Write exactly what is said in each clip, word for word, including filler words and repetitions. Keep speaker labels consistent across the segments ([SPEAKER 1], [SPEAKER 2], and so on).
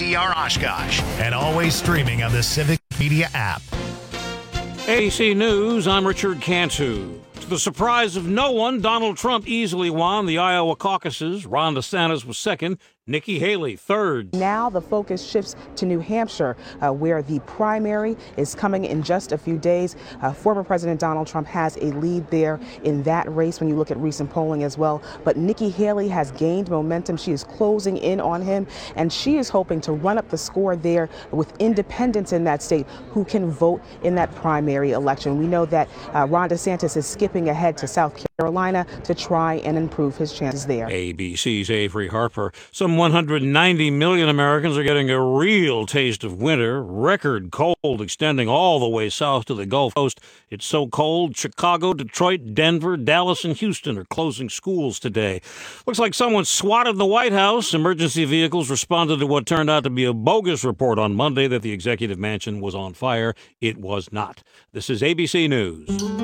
[SPEAKER 1] D R Oshkosh, and always streaming on the Civic Media app.
[SPEAKER 2] A B C News, I'm Richard Cantu. To the surprise of no one, Donald Trump easily won the Iowa caucuses. Ron DeSantis was second. Nikki Haley, third.
[SPEAKER 3] Now the focus shifts to New Hampshire, uh, where the primary is coming in just a few days. Uh, former President Donald Trump has a lead there in that race when you look at recent polling as well. But Nikki Haley has gained momentum. She is closing in on him, and she is hoping to run up the score there with independents in that state who can vote in that primary election. We know that uh, Ron DeSantis is skipping ahead to South Carolina to try and improve his chances there.
[SPEAKER 2] A B C's Avery Harper. Some one hundred ninety million Americans are getting a real taste of winter. Record cold extending all the way south to the Gulf Coast. It's so cold, Chicago, Detroit, Denver, Dallas, and Houston are closing schools today. Looks like someone swatted the White House. Emergency vehicles responded to what turned out to be a bogus report on Monday that the executive mansion was on fire. It was not. This is A B C News.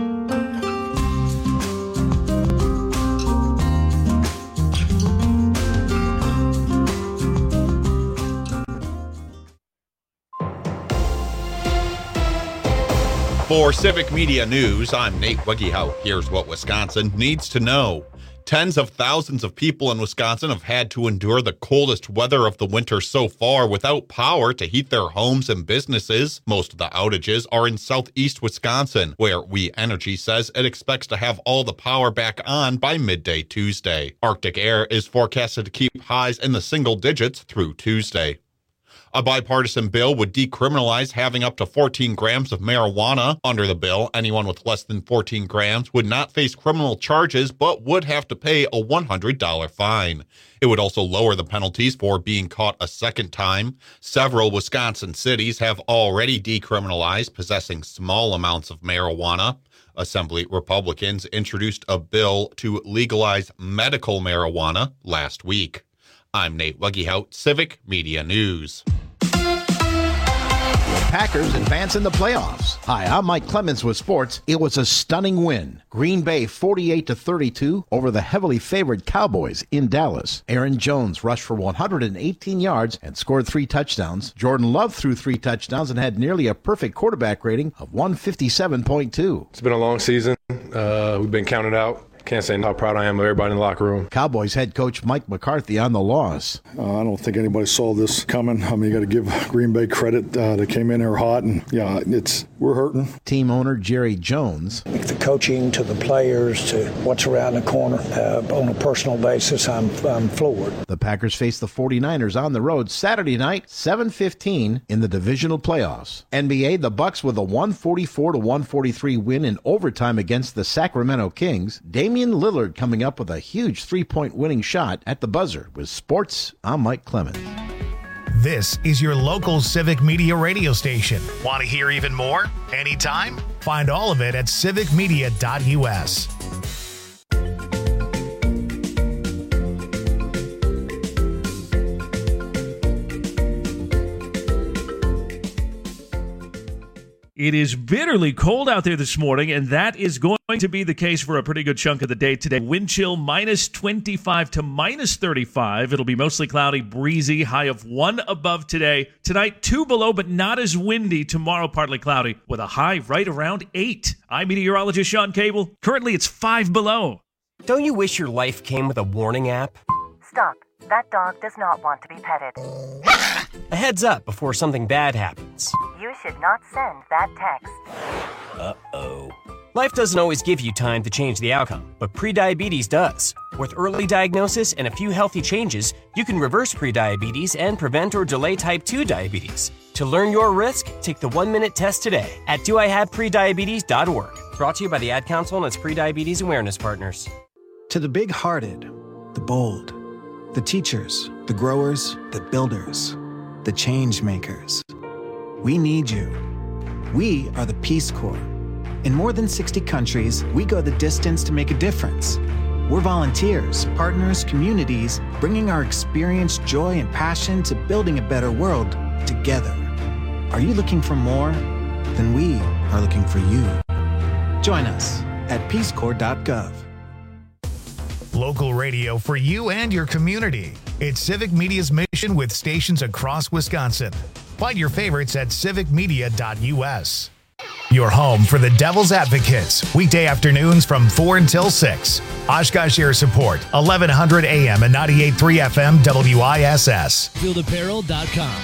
[SPEAKER 4] For Civic Media News, I'm Nate Wegehout. Here's what Wisconsin needs to know. Tens of thousands of people in Wisconsin have had to endure the coldest weather of the winter so far without power to heat their homes and businesses. Most of the outages are in southeast Wisconsin, where We Energy says it expects to have all the power back on by midday Tuesday. Arctic air is forecasted to keep highs in the single digits through Tuesday. A bipartisan bill would decriminalize having up to fourteen grams of marijuana. Under the bill, anyone with less than fourteen grams would not face criminal charges, but would have to pay a one hundred dollars fine. It would also lower the penalties for being caught a second time. Several Wisconsin cities have already decriminalized possessing small amounts of marijuana. Assembly Republicans introduced a bill to legalize medical marijuana last week. I'm Nate Wegehout, Civic Media News.
[SPEAKER 5] Packers advance in the playoffs. Hi, I'm Mike Clemens with sports. It was a stunning win. Green Bay forty-eight to thirty-two over the heavily favored Cowboys in Dallas. Aaron Jones rushed for one hundred eighteen yards and scored three touchdowns. Jordan Love threw three touchdowns and had nearly a perfect quarterback rating of one fifty-seven point two.
[SPEAKER 6] It's been a long season. Uh, we've been counted out. Can't say how proud I am of everybody in the locker room.
[SPEAKER 5] Cowboys head coach Mike McCarthy on the loss.
[SPEAKER 7] Uh, I don't think anybody saw this coming. I mean, you got to give Green Bay credit. Uh, they came in there hot, and yeah, it's we're hurting.
[SPEAKER 5] Team owner Jerry Jones.
[SPEAKER 8] The coaching to the players to what's around the corner. Uh, on a personal basis, I'm, I'm floored.
[SPEAKER 5] The Packers face the forty-niners on the road Saturday night, seven fifteen in the divisional playoffs. N B A, the Bucks with a one forty-four to one forty-three win in overtime against the Sacramento Kings. Damian Lillard coming up with a huge three-point winning shot at the buzzer. With sports, I'm Mike Clemens.
[SPEAKER 1] This is your local Civic Media radio station. Want to hear even more? Anytime? Find all of it at civic media dot u s.
[SPEAKER 9] It is bitterly cold out there this morning, and that is going to be the case for a pretty good chunk of the day today. Wind chill minus twenty-five to minus thirty-five. It'll be mostly cloudy, breezy, high of one above today. Tonight, two below, but not as windy. Tomorrow, partly cloudy, with a high right around eight. I'm meteorologist Sean Cable. Currently, it's five below.
[SPEAKER 10] Don't you wish your life came with a warning app?
[SPEAKER 11] Stop. That dog does not want to be petted.
[SPEAKER 10] A heads up before something bad happens.
[SPEAKER 11] You should not send that text.
[SPEAKER 10] Uh-oh. Life doesn't always give you time to change the outcome, but prediabetes does. With early diagnosis and a few healthy changes, you can reverse prediabetes and prevent or delay type two diabetes. To learn your risk, take the one-minute test today at do I have prediabetes dot org. Brought to you by the Ad Council and its prediabetes awareness partners.
[SPEAKER 12] To the big-hearted, the bold, the teachers, the growers, the builders, the change makers. We need you. We are the Peace Corps. In more than sixty countries, we go the distance to make a difference. We're volunteers, partners, communities, bringing our experience, joy, and passion to building a better world together. Are you looking for more? Then we are looking for you. Join us at peace corps dot gov.
[SPEAKER 1] Local radio for you and your community. It's Civic Media's mission with stations across Wisconsin. Find your favorites at civic media dot u s. Your home for the Devil's Advocates, weekday afternoons from four until six. Oshkosh Air Support, eleven hundred A M and ninety-eight point three F M W I S S.
[SPEAKER 13] field apparel dot com.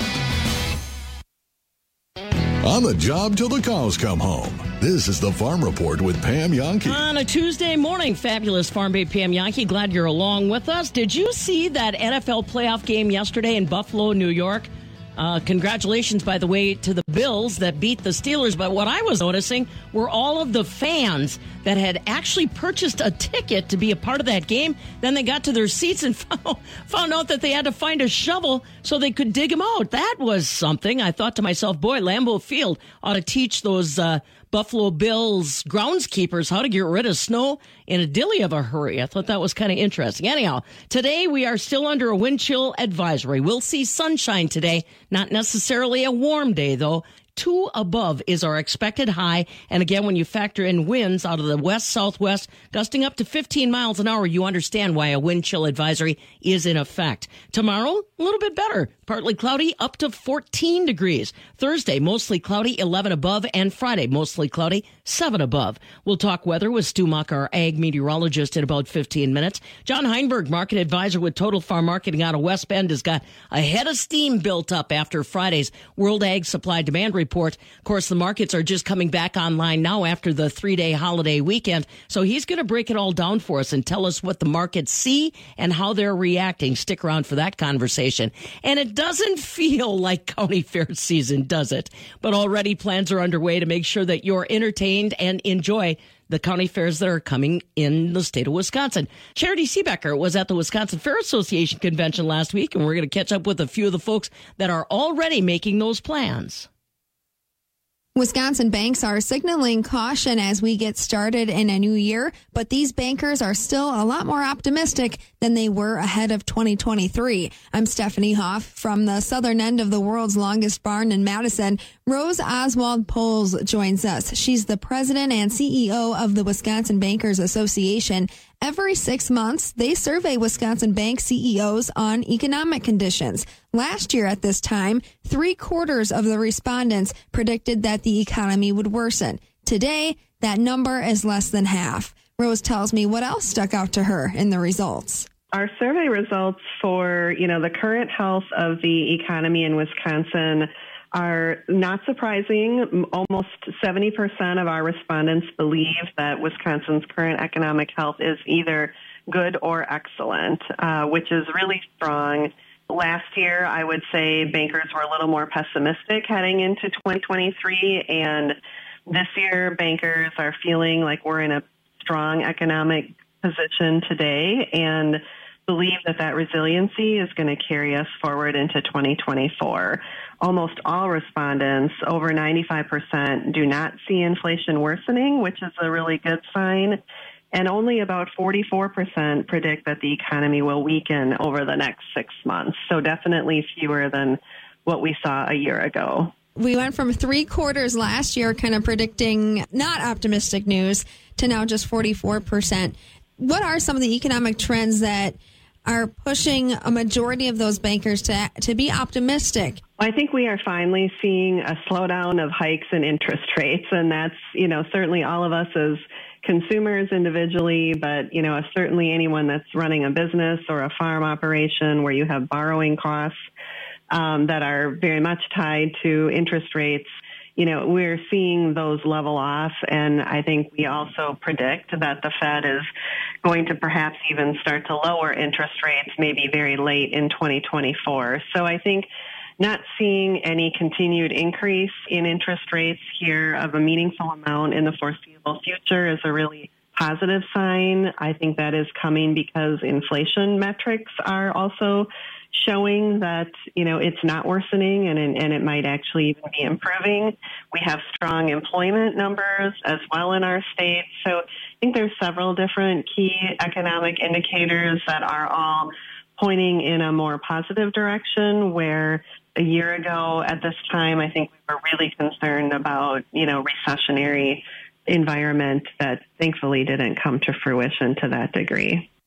[SPEAKER 14] On the job till the cows come home. This is the Farm Report with Pam Yonke.
[SPEAKER 15] On a Tuesday morning, fabulous Farm Babe Pam Yonke. Glad you're along with us. Did you see that N F L playoff game yesterday in Buffalo, New York? Uh, congratulations, by the way, to the Bills that beat the Steelers. But what I was noticing were all of the fans that had actually purchased a ticket to be a part of that game. Then they got to their seats and found, found out that they had to find a shovel so they could dig them out. That was something. I thought to myself, boy, Lambeau Field ought to teach those uh, Buffalo Bills groundskeepers how to get rid of snow in a dilly of a hurry. I thought that was kind of interesting. Anyhow, today we are still under a wind chill advisory. We'll see sunshine today. Not necessarily a warm day, though. Two above is our expected high. And again, when you factor in winds out of the west-southwest, gusting up to fifteen miles an hour, you understand why a wind chill advisory is in effect. Tomorrow, a little bit better. Partly cloudy, up to fourteen degrees. Thursday, mostly cloudy, eleven above. And Friday, mostly cloudy, seven above. We'll talk weather with Stu Muck, our ag meteorologist, in about fifteen minutes. John Heinberg, market advisor with Total Farm Marketing out of West Bend, has got a head of steam built up after Friday's World Ag Supply Demand Report. Of course, the markets are just coming back online now after the three-day holiday weekend. So he's going to break it all down for us and tell us what the markets see and how they're reacting. Stick around for that conversation. And it doesn't feel like county fair season, does it? But already plans are underway to make sure that you're entertained and enjoy the county fairs that are coming in the state of Wisconsin. Charity Seebecker was at the Wisconsin Fair Association convention last week, and we're going to catch up with a few of the folks that are already making those plans.
[SPEAKER 16] Wisconsin banks are signaling caution as we get started in a new year, but these bankers are still a lot more optimistic than they were ahead of twenty twenty-three. I'm Stephanie Hoff from the southern end of the world's longest barn in Madison. Rose Oswald Poles joins us. She's the president and C E O of the Wisconsin Bankers Association. Every six months, they survey Wisconsin bank C E Os on economic conditions. Last year at this time, three quarters of the respondents predicted that the economy would worsen. Today, that number is less than half. Rose tells me what else stuck out to her in the results.
[SPEAKER 17] Our survey results for, you know, the current health of the economy in Wisconsin are not surprising. Almost seventy percent of our respondents believe that Wisconsin's current economic health is either good or excellent, uh, which is really strong. Last year, I would say bankers were a little more pessimistic heading into twenty twenty-three, and this year bankers are feeling like we're in a strong economic position today and believe that that resiliency is going to carry us forward into twenty twenty-four. Almost all respondents, over ninety-five percent, do not see inflation worsening, which is a really good sign. And only about forty-four percent predict that the economy will weaken over the next six months. So definitely fewer than what we saw a year ago.
[SPEAKER 16] We went from three quarters last year kind of predicting not optimistic news to now just forty-four percent. What are some of the economic trends that are pushing a majority of those bankers to to be optimistic?
[SPEAKER 17] I think we are finally seeing a slowdown of hikes in interest rates, and that's, you know, certainly all of us as consumers individually, but, you know, certainly anyone that's running a business or a farm operation where you have borrowing costs um, that are very much tied to interest rates. You know, we're seeing those level off, and I think we also predict that the Fed is going to perhaps even start to lower interest rates maybe very late in twenty twenty-four. So I think not seeing any continued increase in interest rates here of a meaningful amount in the foreseeable future is a really positive sign. I think that is coming because inflation metrics are also showing that, you know, it's not worsening and, and it might actually even be improving. We have strong employment numbers as well in our state. So I think there's several different key economic indicators that are all pointing in a more positive direction, where a year ago at this time, I think we were really concerned about, you know, recessionary environment that thankfully didn't come to fruition to that degree.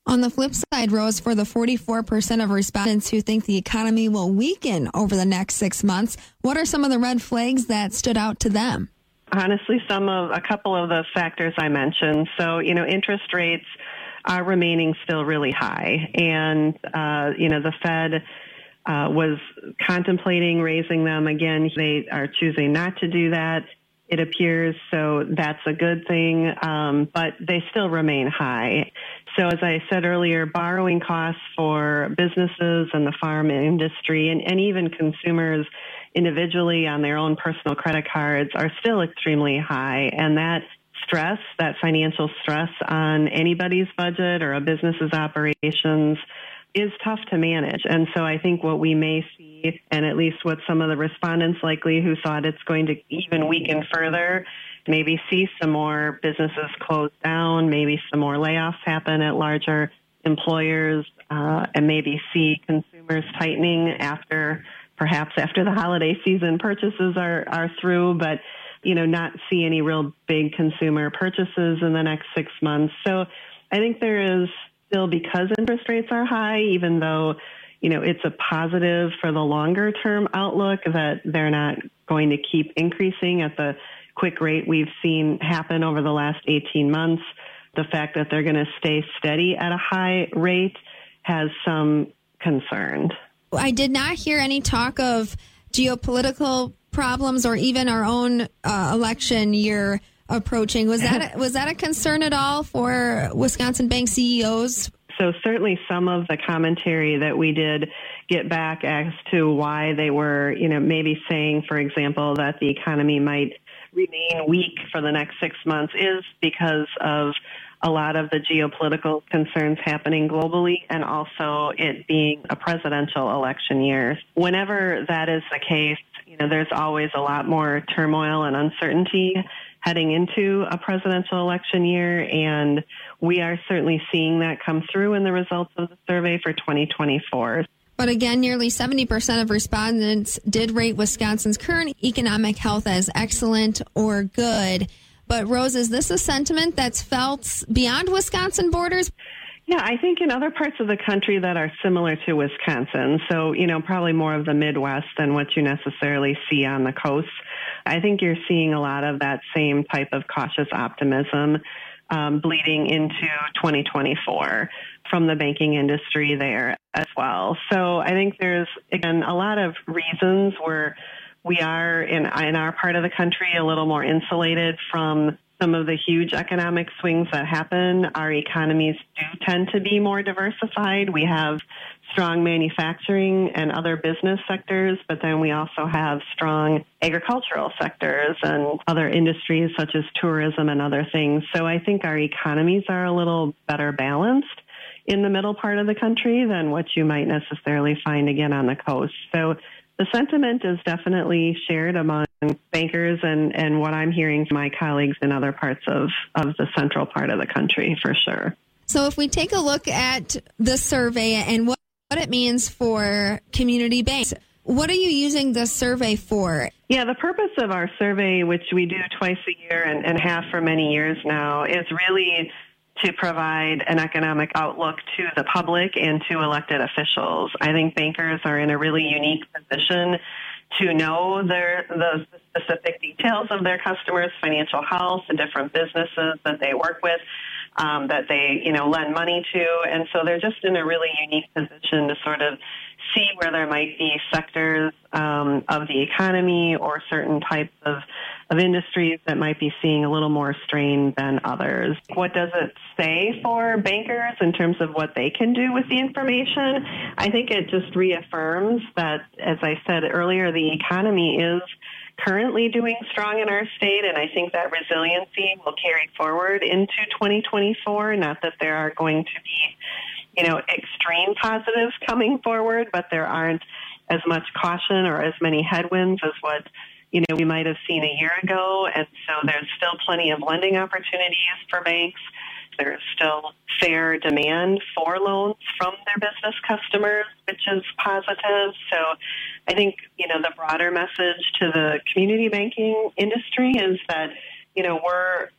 [SPEAKER 16] On the flip side, Rose, for the forty-four percent of respondents who think the economy will weaken over the next six months, what are some of the red flags that stood out to them?
[SPEAKER 17] Honestly, some of a couple of the factors I mentioned. So, you know, interest rates are remaining still really high. And, uh, you know, the Fed uh, was contemplating raising them again. They are choosing not to do that, it appears. So that's a good thing. Um, but they still remain high. So as I said earlier, borrowing costs for businesses and the farm industry and, and even consumers individually on their own personal credit cards are still extremely high. And that stress, that financial stress on anybody's budget or a business's operations is tough to manage. And so I think what we may see, and at least what some of the respondents likely who thought it's going to even weaken further, maybe see some more businesses close down, maybe some more layoffs happen at larger employers, uh, and maybe see consumers tightening after, perhaps after the holiday season purchases are, are through, but, you know, not see any real big consumer purchases in the next six months. So I think there is still, because interest rates are high, even though, you know, it's a positive for the longer term outlook that they're not going to keep increasing at the quick rate we've seen happen over the last eighteen months. The fact that they're going to stay steady at a high rate has some concern.
[SPEAKER 16] I did not hear any talk of geopolitical problems or even our own uh, election year approaching. Was that a, was that a concern at all for Wisconsin bank C E Os?
[SPEAKER 17] So certainly some of the commentary that we did get back as to why they were, you know, maybe saying, for example, that the economy might remain weak for the next six months is because of a lot of the geopolitical concerns happening globally and also it being a presidential election year. Whenever that is the case, you know, there's always a lot more turmoil and uncertainty heading into a presidential election year, and we are certainly seeing that come through in the results of the survey for twenty twenty-four.
[SPEAKER 16] But again, nearly seventy percent of respondents did rate Wisconsin's current economic health as excellent or good. But Rose, is this a sentiment that's felt beyond Wisconsin borders?
[SPEAKER 17] Yeah, I think in other parts of the country that are similar to Wisconsin, so, you know, probably more of the Midwest than what you necessarily see on the coast. I think you're seeing a lot of that same type of cautious optimism um, bleeding into twenty twenty-four from the banking industry there as well. So I think there's, again, a lot of reasons where we are in, in our part of the country a little more insulated from some of the huge economic swings that happen. Our economies do tend to be more diversified. We have strong manufacturing and other business sectors, but then we also have strong agricultural sectors and other industries such as tourism and other things. So I think our economies are a little better balanced in the middle part of the country than what you might necessarily find again on the coast. So the sentiment is definitely shared among bankers and, and what I'm hearing from my colleagues in other parts of, of the central part of the country, for sure.
[SPEAKER 16] So if we take a look at the survey and what, what it means for community banks, what are you using the survey for?
[SPEAKER 17] Yeah, the purpose of our survey, which we do twice a year and, and have for many years now, is really to provide an economic outlook to the public and to elected officials. I think bankers are in a really unique position to know their, the specific details of their customers' financial health, the different businesses that they work with, um, that they, you know, lend money to. And so they're just in a really unique position to sort of see where there might be sectors um, of the economy or certain types of, of industries that might be seeing a little more strain than others. What does it say for bankers in terms of what they can do with the information? I think it just reaffirms that, as I said earlier, the economy is currently doing strong in our state, and I think that resiliency will carry forward into twenty twenty-four. Not that there are going to be, you know, extreme positives coming forward, but there aren't as much caution or as many headwinds as what, you know, we might have seen a year ago. And so there's still plenty of lending opportunities for banks. There's still fair demand for loans from their business customers, which is positive. So I think, you know, the broader message to the community banking industry is that, you know, we're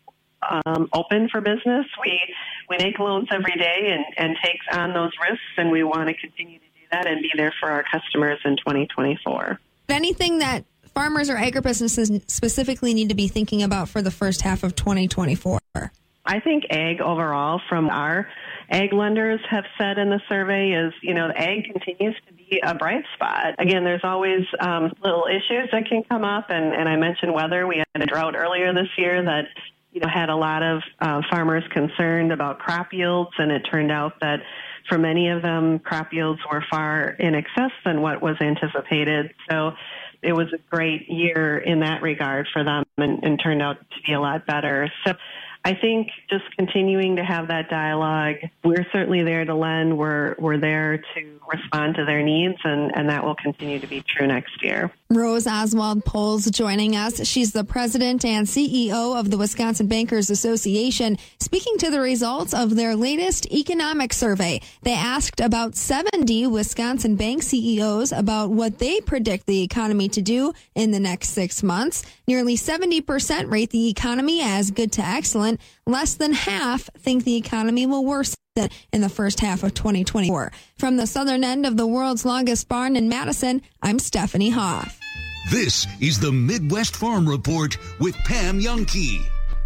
[SPEAKER 17] um, open for business. We we make loans every day and, and take on those risks, and we want to continue to do that and be there for our customers in twenty twenty-four.
[SPEAKER 16] Anything that farmers or agribusinesses specifically need to be thinking about for the first half of twenty twenty-four?
[SPEAKER 17] I think ag overall, from our ag lenders have said in the survey, is, you know, the ag continues to be a bright spot. Again, there's always um, little issues that can come up, and, and I mentioned weather. We had a drought earlier this year that, you know, had a lot of uh, farmers concerned about crop yields, and it turned out that for many of them, crop yields were far in excess than what was anticipated. So it was a great year in that regard for them, and, and turned out to be a lot better. So I think just continuing to have that dialogue, we're certainly there to lend. We're we're there to respond to their needs, and, and that will continue to be true next year.
[SPEAKER 16] Rose Oswald Poles joining us. She's the president and C E O of the Wisconsin Bankers Association, speaking to the results of their latest economic survey. They asked about seventy Wisconsin bank C E Os about what they predict the economy to do in the next six months. Nearly seventy percent rate the economy as good to excellent. Less than half think the economy will worsen in the first half of twenty twenty-four. From the southern end of the world's longest barn in Madison, I'm Stephanie Hoff.
[SPEAKER 13] This is the Midwest Farm Report with Pam Youngkey.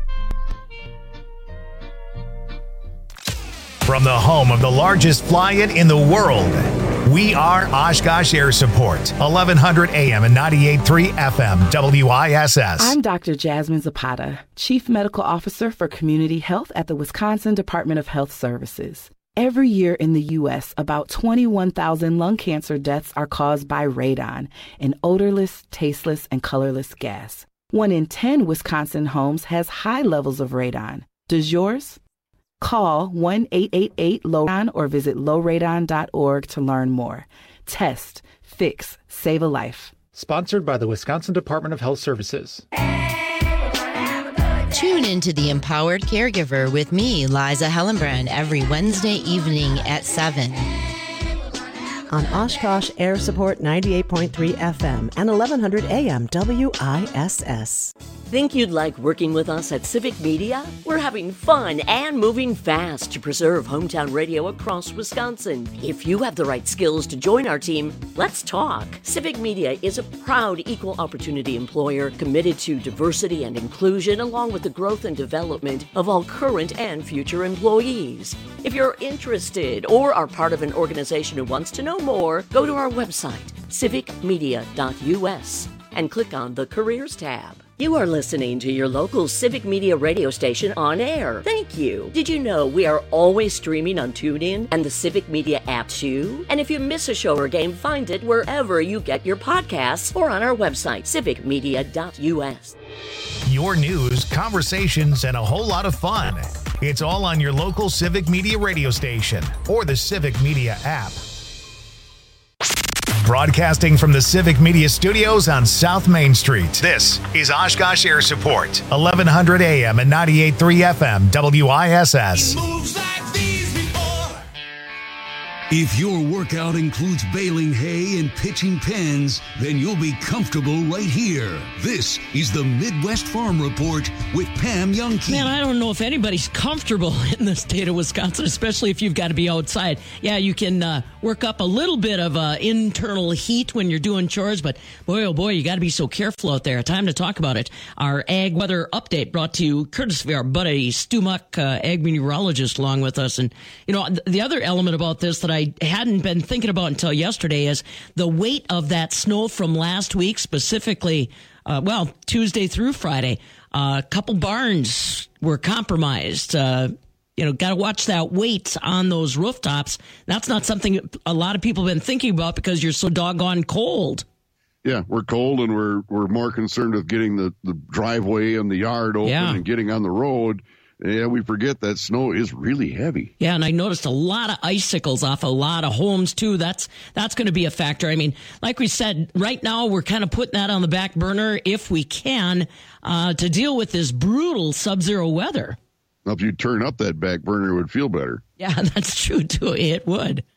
[SPEAKER 1] From the home of the largest fly-in in the world, we are Oshkosh Air Support, eleven hundred A M and ninety-eight point three F M, W I S S.
[SPEAKER 18] I'm Doctor Jasmine Zapata, Chief Medical Officer for Community Health at the Wisconsin Department of Health Services. Every year in the U S, about twenty-one thousand lung cancer deaths are caused by radon, an odorless, tasteless, and colorless gas. One in ten Wisconsin homes has high levels of radon. Does yours? Call one eight eight eight low radon or visit low radon dot org to learn more. Test, fix, save a life.
[SPEAKER 19] Sponsored by the Wisconsin Department of Health Services.
[SPEAKER 20] Tune into The Empowered Caregiver with me, Liza Hellenbrand, every Wednesday evening at seven.
[SPEAKER 21] On Oshkosh Air Support ninety-eight point three F M and eleven hundred A M W I S S.
[SPEAKER 22] Think you'd like working with us at Civic Media? We're having fun and moving fast to preserve hometown radio across Wisconsin. If you have the right skills to join our team, let's talk. Civic Media is a proud equal opportunity employer committed to diversity and inclusion, along with the growth and development of all current and future employees. If you're interested or are part of an organization who wants to know more, go to our website, civic media dot U S, and click on the Careers tab. You are listening to your local Civic Media radio station on air. Thank you. Did you know we are always streaming on TuneIn and the Civic Media app too? And if you miss a show or game, find it wherever you get your podcasts or on our website, civic media dot U S.
[SPEAKER 1] Your news, conversations, and a whole lot of fun. It's all on your local Civic Media radio station or the Civic Media app. Broadcasting from the Civic Media Studios on South Main Street, this is Oshkosh Air Support, eleven hundred A M and ninety-eight point three F M, W I S S.
[SPEAKER 13] If your workout includes baling hay and pitching pens, then you'll be comfortable right here. This is the Midwest Farm Report with Pam Youngkey.
[SPEAKER 15] Man, I don't know if anybody's comfortable in the state of Wisconsin, especially if you've got to be outside. Yeah, you can uh, work up a little bit of uh, internal heat when you're doing chores, but boy, oh boy, you got to be so careful out there. Time to talk about it. Our ag weather update brought to you courtesy of our buddy Stu Muck, uh, ag meteorologist, along with us. And, you know, the other element about this that I hadn't been thinking about until yesterday is the weight of that snow from last week, specifically, uh, well, Tuesday through Friday. Uh, a couple barns were compromised. Uh, you know, got to watch that weight on those rooftops. That's not something a lot of people have been thinking about because you're so doggone cold.
[SPEAKER 23] Yeah, we're cold and we're we're more concerned with getting the, the driveway and the yard open
[SPEAKER 15] Yeah.
[SPEAKER 23] and getting on the road. Yeah, we forget that snow is really heavy.
[SPEAKER 15] Yeah, and I noticed a lot of icicles off a lot of homes, too. That's that's going to be a factor. I mean, like we said, right now we're kind of putting that on the back burner if we can uh, to deal with this brutal sub-zero weather.
[SPEAKER 23] Now, if you turn up that back burner, it would feel better.
[SPEAKER 15] Yeah, that's true, too. It would.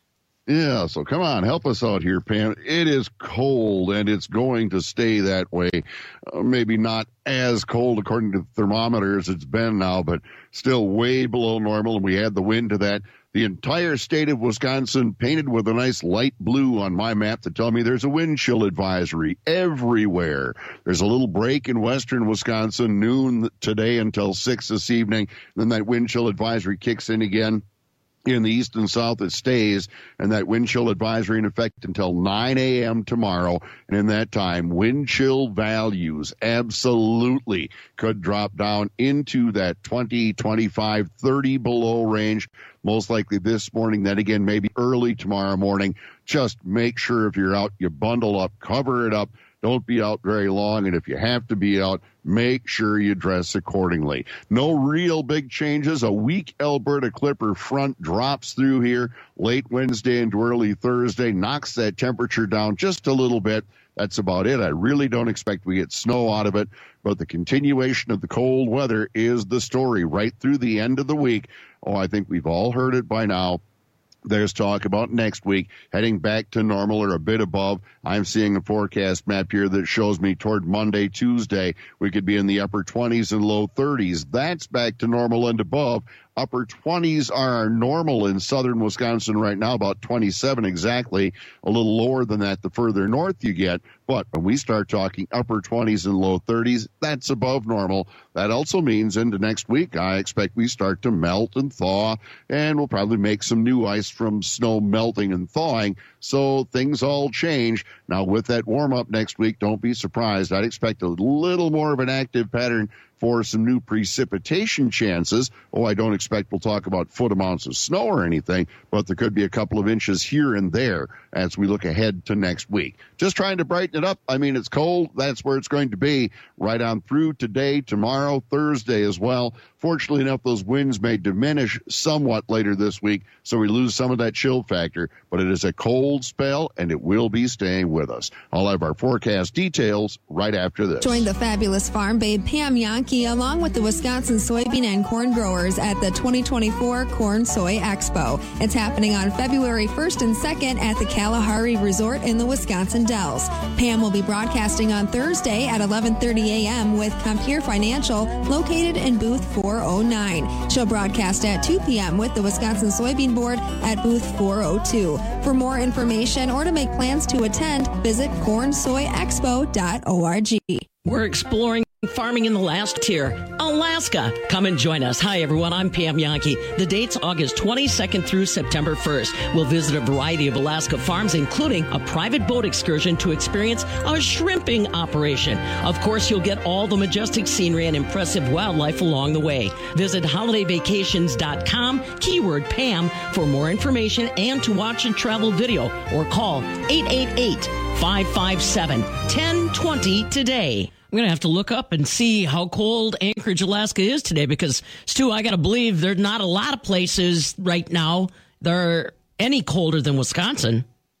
[SPEAKER 23] Yeah, so come on, help us out here, Pam. It is cold, and it's going to stay that way. Uh, maybe not as cold according to the thermometer as it's been now, but still way below normal, and we had the wind to that. The entire state of Wisconsin painted with a nice light blue on my map to tell me there's a wind chill advisory everywhere. There's a little break in western Wisconsin, noon today until six this evening. Then that wind chill advisory kicks in again. In the east and south, it stays, and that wind chill advisory in effect until nine a.m. tomorrow. And in that time, wind chill values absolutely could drop down into that twenty, twenty-five, thirty below range, most likely this morning. Then again, maybe early tomorrow morning. Just make sure if you're out, you bundle up, cover it up. Don't be out very long, and if you have to be out, make sure you dress accordingly. No real big changes. A weak Alberta Clipper front drops through here late Wednesday into early Thursday, knocks that temperature down just a little bit. That's about it. I really don't expect we get snow out of it, but the continuation of the cold weather is the story right through the end of the week. Oh, I think we've all heard it by now. There's talk about next week heading back to normal or a bit above. I'm seeing a forecast map here that shows me toward Monday, Tuesday, we could be in the upper twenties and low thirties. That's back to normal and above. Upper twenties are normal in southern Wisconsin right now, about twenty-seven exactly, a little lower than that the further north you get. But when we start talking upper twenties and low thirties, that's above normal. That also means into next week, I expect we start to melt and thaw, and we'll probably make some new ice from snow melting and thawing. So things all change. Now, with that warm-up next week, don't be surprised. I'd expect a little more of an active pattern for some new precipitation chances. Oh, I don't expect we'll talk about foot amounts of snow or anything, but there could be a couple of inches here and there as we look ahead to next week. Just trying to brighten it up. I mean, it's cold. That's where it's going to be right on through today, tomorrow, Thursday as well. Fortunately enough, those winds may diminish somewhat later this week, so we lose some of that chill factor, but it is a cold spell, and it will be staying with us. I'll have our forecast details right after this.
[SPEAKER 16] Join the fabulous farm babe Pam Yankee along with the Wisconsin soybean and corn growers at the twenty twenty-four Corn Soy Expo. It's happening on February first and second at the Kalahari Resort in the Wisconsin Dells. Pam will be broadcasting on Thursday at eleven thirty a.m. with Compeer Financial, located in booth four oh nine. She'll broadcast at two p.m. with the Wisconsin Soybean Board at booth four oh two. For more information or to make plans to attend, visit corn soy expo dot org.
[SPEAKER 15] We're exploring farming in the last tier, Alaska. Come and join us. Hi, everyone. I'm Pam Yankee. The date's August twenty-second through September first. We'll visit a variety of Alaska farms, including a private boat excursion to experience a shrimping operation. Of course, you'll get all the majestic scenery and impressive wildlife along the way. Visit holiday vacations dot com, keyword Pam, for more information and to watch a travel video, or call eight eight eight, five five seven, one zero two zero today. I'm going to have to look up and see how cold Anchorage, Alaska is today because, Stu, I got to believe there's not a lot of places right now that are any colder than Wisconsin.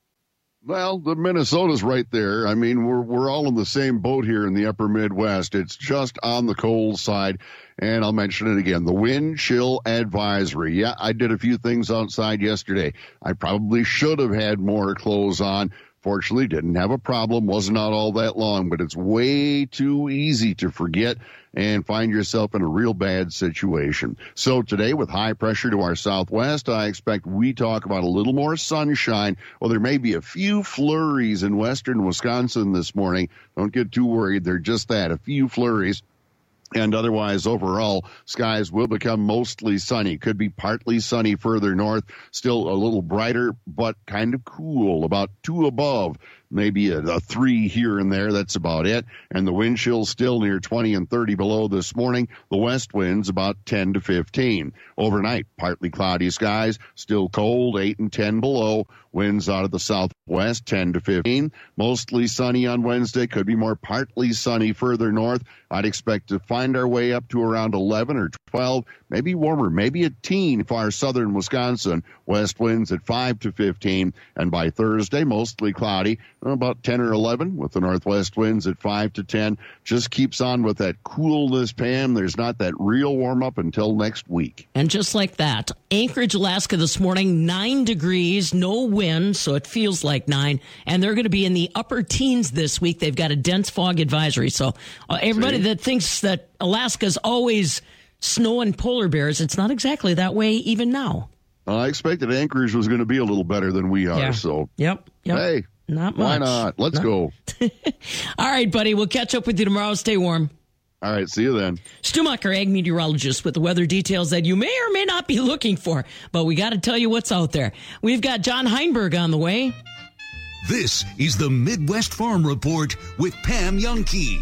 [SPEAKER 23] Well, the Minnesota's right there. I mean, we're we're all in the same boat here in the upper Midwest. It's just on the cold side. And I'll mention it again, the wind chill advisory. Yeah, I did a few things outside yesterday. I probably should have had more clothes on. Fortunately, didn't have a problem, wasn't out all that long, but it's way too easy to forget and find yourself in a real bad situation. So today, with high pressure to our southwest, I expect we talk about a little more sunshine. Well, there may be a few flurries in western Wisconsin this morning. Don't get too worried. They're just that, a few flurries. And otherwise, overall, skies will become mostly sunny. Could be partly sunny further north, still a little brighter, but kind of cool, about two above. Maybe a, a three here and there. That's about it. And the wind chill's still near twenty and thirty below this morning. The west wind's about ten to fifteen. Overnight, partly cloudy skies, still cold, eight and ten below. Winds out of the southwest, ten to fifteen. Mostly sunny on Wednesday. Could be more partly sunny further north. I'd expect to find our way up to around eleven or twelve, maybe warmer, maybe a teen far southern Wisconsin. West winds at five to fifteen. And by Thursday, mostly cloudy. about ten or eleven, with the northwest winds at five to ten. Just keeps on with that coolness, Pam. There's not that real warm-up until next week.
[SPEAKER 15] And just like that, Anchorage, Alaska this morning, nine degrees, no wind, so it feels like nine. And they're going to be in the upper teens this week. They've got a dense fog advisory. So uh, everybody See? that thinks that Alaska's always snow and polar bears, it's not exactly that way even now.
[SPEAKER 23] I expected Anchorage was going to be a little better than we are.
[SPEAKER 15] Yeah.
[SPEAKER 23] So,
[SPEAKER 15] yep, yep.
[SPEAKER 23] Hey,
[SPEAKER 15] not much.
[SPEAKER 23] Why not? Let's
[SPEAKER 15] not.
[SPEAKER 23] go.
[SPEAKER 15] All right, buddy. We'll catch up with you tomorrow. Stay warm.
[SPEAKER 23] All right. See you then.
[SPEAKER 15] Stu Mucker, ag meteorologist, with the weather details that you may or may not be looking for. But we got to tell you what's out there. We've got John Heinberg on the way.
[SPEAKER 13] This is the Midwest Farm Report with Pam Jahnke.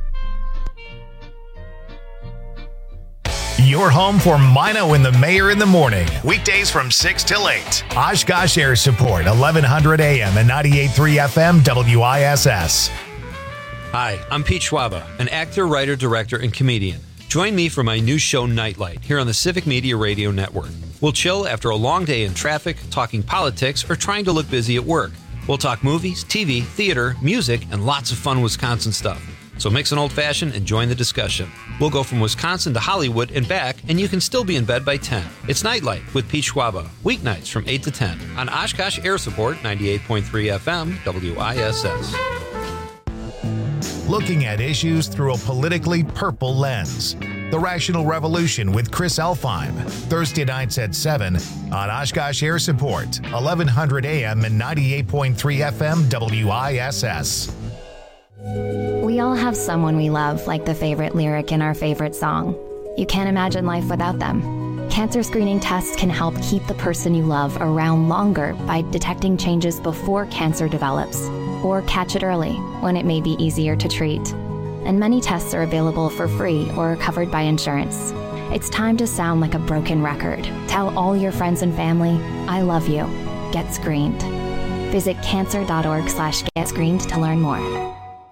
[SPEAKER 1] Your home for Mino and the Mayor in the morning. Weekdays from six till eight. Oshkosh Air Support, eleven hundred A M and ninety-eight point three F M W I S S.
[SPEAKER 2] Hi, I'm Pete Schwaba, an actor, writer, director, and comedian. Join me for my new show, Nightlight, here on the Civic Media Radio Network. We'll chill after a long day in traffic, talking politics, or trying to look busy at work. We'll talk movies, T V, theater, music, and lots of fun Wisconsin stuff. So mix an old-fashioned and join the discussion. We'll go from Wisconsin to Hollywood and back, and you can still be in bed by ten. It's Nightlight with Pete Schwaba, weeknights from eight to ten on Oshkosh Air Support, ninety-eight point three F M, W I S S.
[SPEAKER 1] Looking at issues through a politically purple lens. The Rational Revolution with Chris Elfheim, Thursday nights at seven on Oshkosh Air Support, eleven hundred A M and ninety-eight point three F M, W I S S.
[SPEAKER 3] We all have someone we love, like the favorite lyric in our favorite song. You can't imagine life without them. Cancer screening tests can help keep the person you love around longer by detecting changes before cancer develops, or catch it early when it may be easier to treat. And many tests are available for free or are covered by insurance. It's time to sound like a broken record. Tell all your friends and family, I love you. Get screened. Visit cancer.org slash get screened to learn more.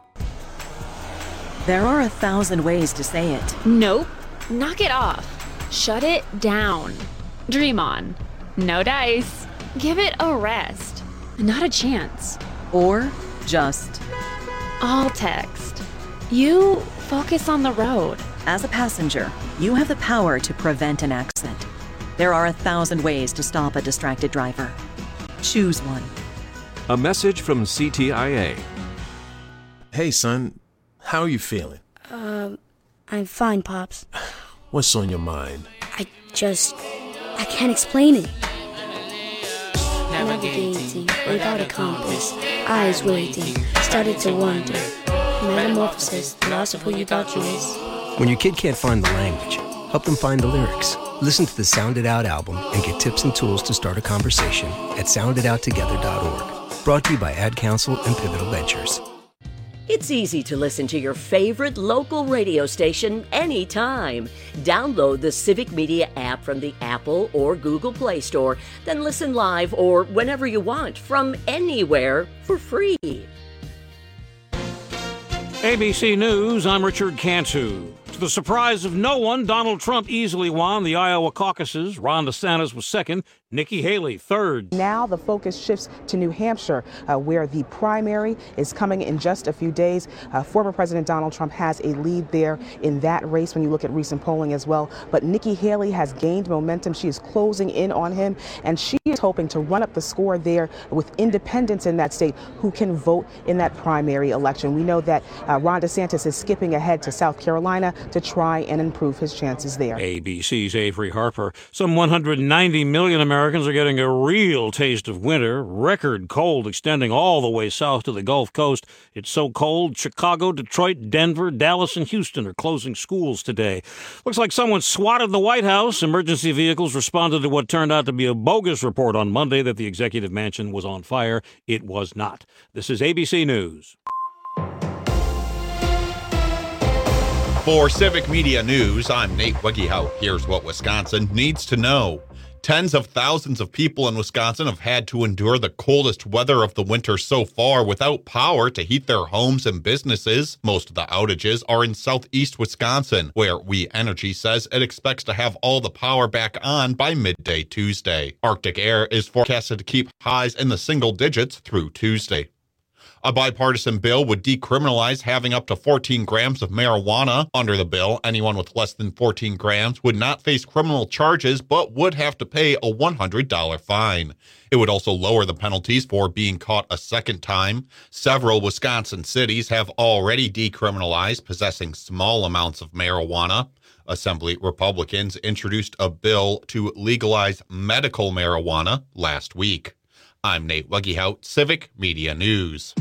[SPEAKER 4] There are a thousand ways to say it.
[SPEAKER 24] Nope. Knock it off. Shut it down. Dream on. No dice. Give it a rest. Not a chance.
[SPEAKER 4] Or just.
[SPEAKER 24] All text. You focus on the road.
[SPEAKER 4] As a passenger, you have the power to prevent an accident. There are a thousand ways to stop a distracted driver. Choose one.
[SPEAKER 25] A message from C T I A.
[SPEAKER 26] Hey, son. How are you feeling?
[SPEAKER 27] Um, I'm fine, Pops.
[SPEAKER 26] What's on your mind?
[SPEAKER 27] I just... I can't explain it. Navigating without a compass, eyes waiting, started to wonder. Metamorphosis, the loss of who you thought you was.
[SPEAKER 28] When your kid can't find the language, help them find the lyrics. Listen to the Sound It Out album and get tips and tools to start a conversation at sound it out together dot org. Brought to you by Ad Council and Pivotal Ventures.
[SPEAKER 22] It's easy to listen to your favorite local radio station anytime. Download the Civic Media app from the Apple or Google Play Store, then listen live or whenever you want from anywhere for free.
[SPEAKER 29] A B C News, I'm Richard Cantu. To the surprise of no one, Donald Trump easily won the Iowa caucuses. Ron DeSantis was second, Nikki Haley third.
[SPEAKER 30] Now the focus shifts to New Hampshire, uh, where the primary is coming in just a few days. Uh, former President Donald Trump has a lead there in that race when you look at recent polling as well. But Nikki Haley has gained momentum. She is closing in on him, and she is hoping to run up the score there with independents in that state who can vote in that primary election. We know that uh, Ron DeSantis is skipping ahead to South Carolina to try and improve his chances there.
[SPEAKER 29] A B C's Avery Harper. Some one hundred ninety million Americans are getting a real taste of winter. Record cold extending all the way south to the Gulf Coast. It's so cold, Chicago, Detroit, Denver, Dallas, and Houston are closing schools today. Looks like someone swatted the White House. Emergency vehicles responded to what turned out to be a bogus report on Monday that the executive mansion was on fire. It was not. This is A B C News.
[SPEAKER 31] For Civic Media News, I'm Nate Wiggyhout. Here's what Wisconsin needs to know. Tens of thousands of people in Wisconsin have had to endure the coldest weather of the winter so far without power to heat their homes and businesses. Most of the outages are in southeast Wisconsin, where We Energy says it expects to have all the power back on by midday Tuesday. Arctic air is forecasted to keep highs in the single digits through Tuesday. A bipartisan bill would decriminalize having up to fourteen grams of marijuana. Under the bill, anyone with less than fourteen grams would not face criminal charges, but would have to pay a one hundred dollars fine. It would also lower the penalties for being caught a second time. Several Wisconsin cities have already decriminalized possessing small amounts of marijuana. Assembly Republicans introduced a bill to legalize medical marijuana last week. I'm Nate Wuggehout, Civic Media News.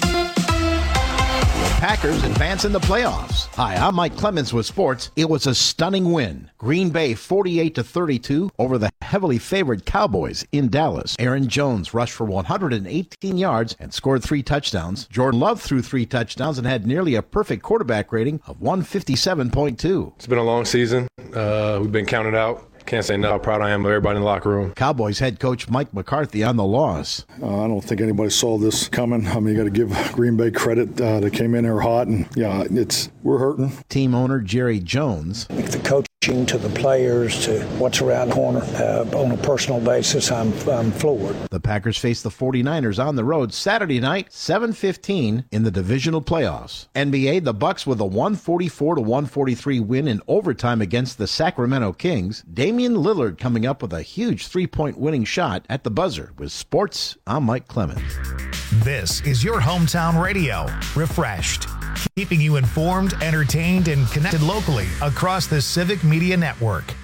[SPEAKER 5] Packers advance in the playoffs. Hi, I'm Mike Clemens with sports. It was a stunning win. Green Bay forty-eight to thirty-two over the heavily favored Cowboys in Dallas. Aaron Jones rushed for one hundred eighteen yards and scored three touchdowns. Jordan Love threw three touchdowns and had nearly a perfect quarterback rating of one fifty-seven point two.
[SPEAKER 6] It's been a long season. Uh, we've been counted out. Can't say enough how proud I am of everybody in the locker room.
[SPEAKER 5] Cowboys head coach Mike McCarthy on the loss.
[SPEAKER 7] Uh, I don't think anybody saw this coming. I mean, you got to give Green Bay credit. Uh, they came in here hot, and yeah, it's we're hurting.
[SPEAKER 5] Team owner Jerry Jones.
[SPEAKER 8] The coaching to the players to what's around the corner uh, on a personal basis, I'm, I'm floored.
[SPEAKER 5] The Packers face the forty-niners on the road Saturday night, seven fifteen in the divisional playoffs. N B A, the Bucks with a one forty-four to one forty-three win in overtime against the Sacramento Kings. Damian Lillard coming up with a huge three-point winning shot at the buzzer. With sports, I'm Mike Clemens.
[SPEAKER 1] This is your hometown radio, refreshed, keeping you informed, entertained, and connected locally across the Civic Media Network.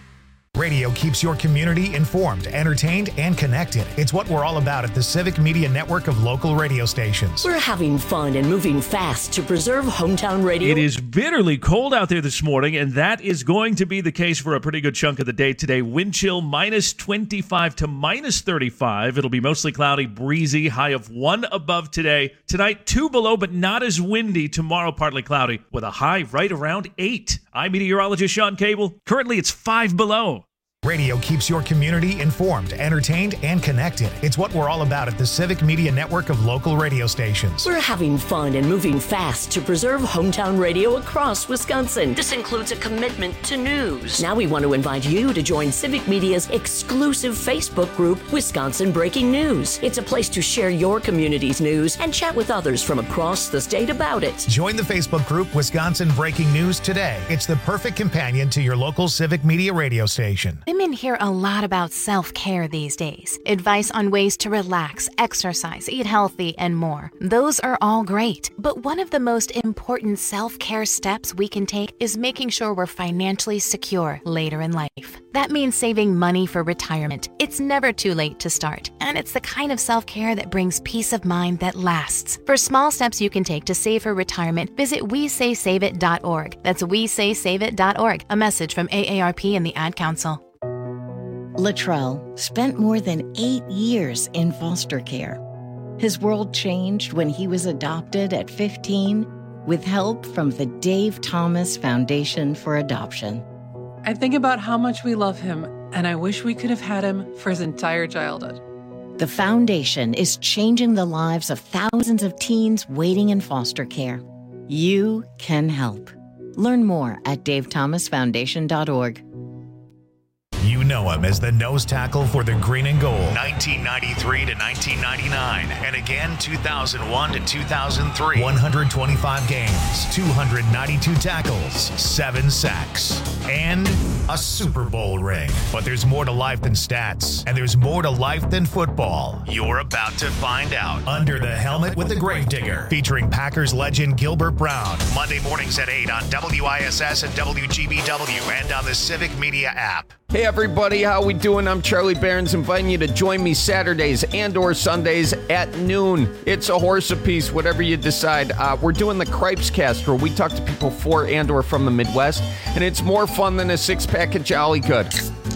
[SPEAKER 1] Radio keeps your community informed, entertained, and connected. It's what we're all about at the Civic Media Network of local radio stations.
[SPEAKER 22] We're having fun and moving fast to preserve hometown radio.
[SPEAKER 9] It is bitterly cold out there this morning, and that is going to be the case for a pretty good chunk of the day today. Wind chill minus twenty-five to minus thirty-five. It'll be mostly cloudy, breezy, high of one above today. Tonight, two below, but not as windy. Tomorrow, partly cloudy, with a high right around eight. I'm meteorologist Sean Cable. Currently, it's five below.
[SPEAKER 1] Radio keeps your community informed, entertained, and connected. It's what we're all about at the Civic Media Network of local radio stations.
[SPEAKER 22] We're having fun and moving fast to preserve hometown radio across Wisconsin. This includes a commitment to news. Now we want to invite you to join Civic Media's exclusive Facebook group, Wisconsin Breaking News. It's a place to share your community's news and chat with others from across the state about it.
[SPEAKER 1] Join the Facebook group, Wisconsin Breaking News, today. It's the perfect companion to your local Civic Media radio station.
[SPEAKER 10] Women hear a lot about self-care these days. Advice on ways to relax, exercise, eat healthy, and more. Those are all great. But one of the most important self-care steps we can take is making sure we're financially secure later in life. That means saving money for retirement. It's never too late to start. And it's the kind of self-care that brings peace of mind that lasts. For small steps you can take to save for retirement, visit we say save it dot org. That's we say save it dot org. A message from A A R P and the Ad Council.
[SPEAKER 11] Latrell spent more than eight years in foster care. His world changed when he was adopted at fifteen with help from the Dave Thomas Foundation for Adoption.
[SPEAKER 12] I think about how much we love him, and I wish we could have had him for his entire childhood.
[SPEAKER 11] The foundation is changing the lives of thousands of teens waiting in foster care. You can help. Learn more at dave thomas foundation dot org.
[SPEAKER 1] You know him as the nose tackle for the Green and Gold, nineteen ninety-three to nineteen ninety-nine, and again two thousand one to two thousand three. one hundred twenty-five games, two hundred ninety-two tackles, seven sacks, and a Super Bowl ring. But there's more to life than stats, and there's more to life than football. You're about to find out. Under the Helmet with the Gravedigger, featuring Packers legend Gilbert Brown, Monday mornings at eight on W I S S and W G B W and on the Civic Media app.
[SPEAKER 14] Hey everybody, how we doing? I'm Charlie Barons, inviting you to join me Saturdays and or Sundays at noon. It's a horse apiece, whatever you decide. Uh, we're doing the Cripes Cast, where we talk to people for and or from the Midwest, and it's more fun than a six-pack of Jolly Good.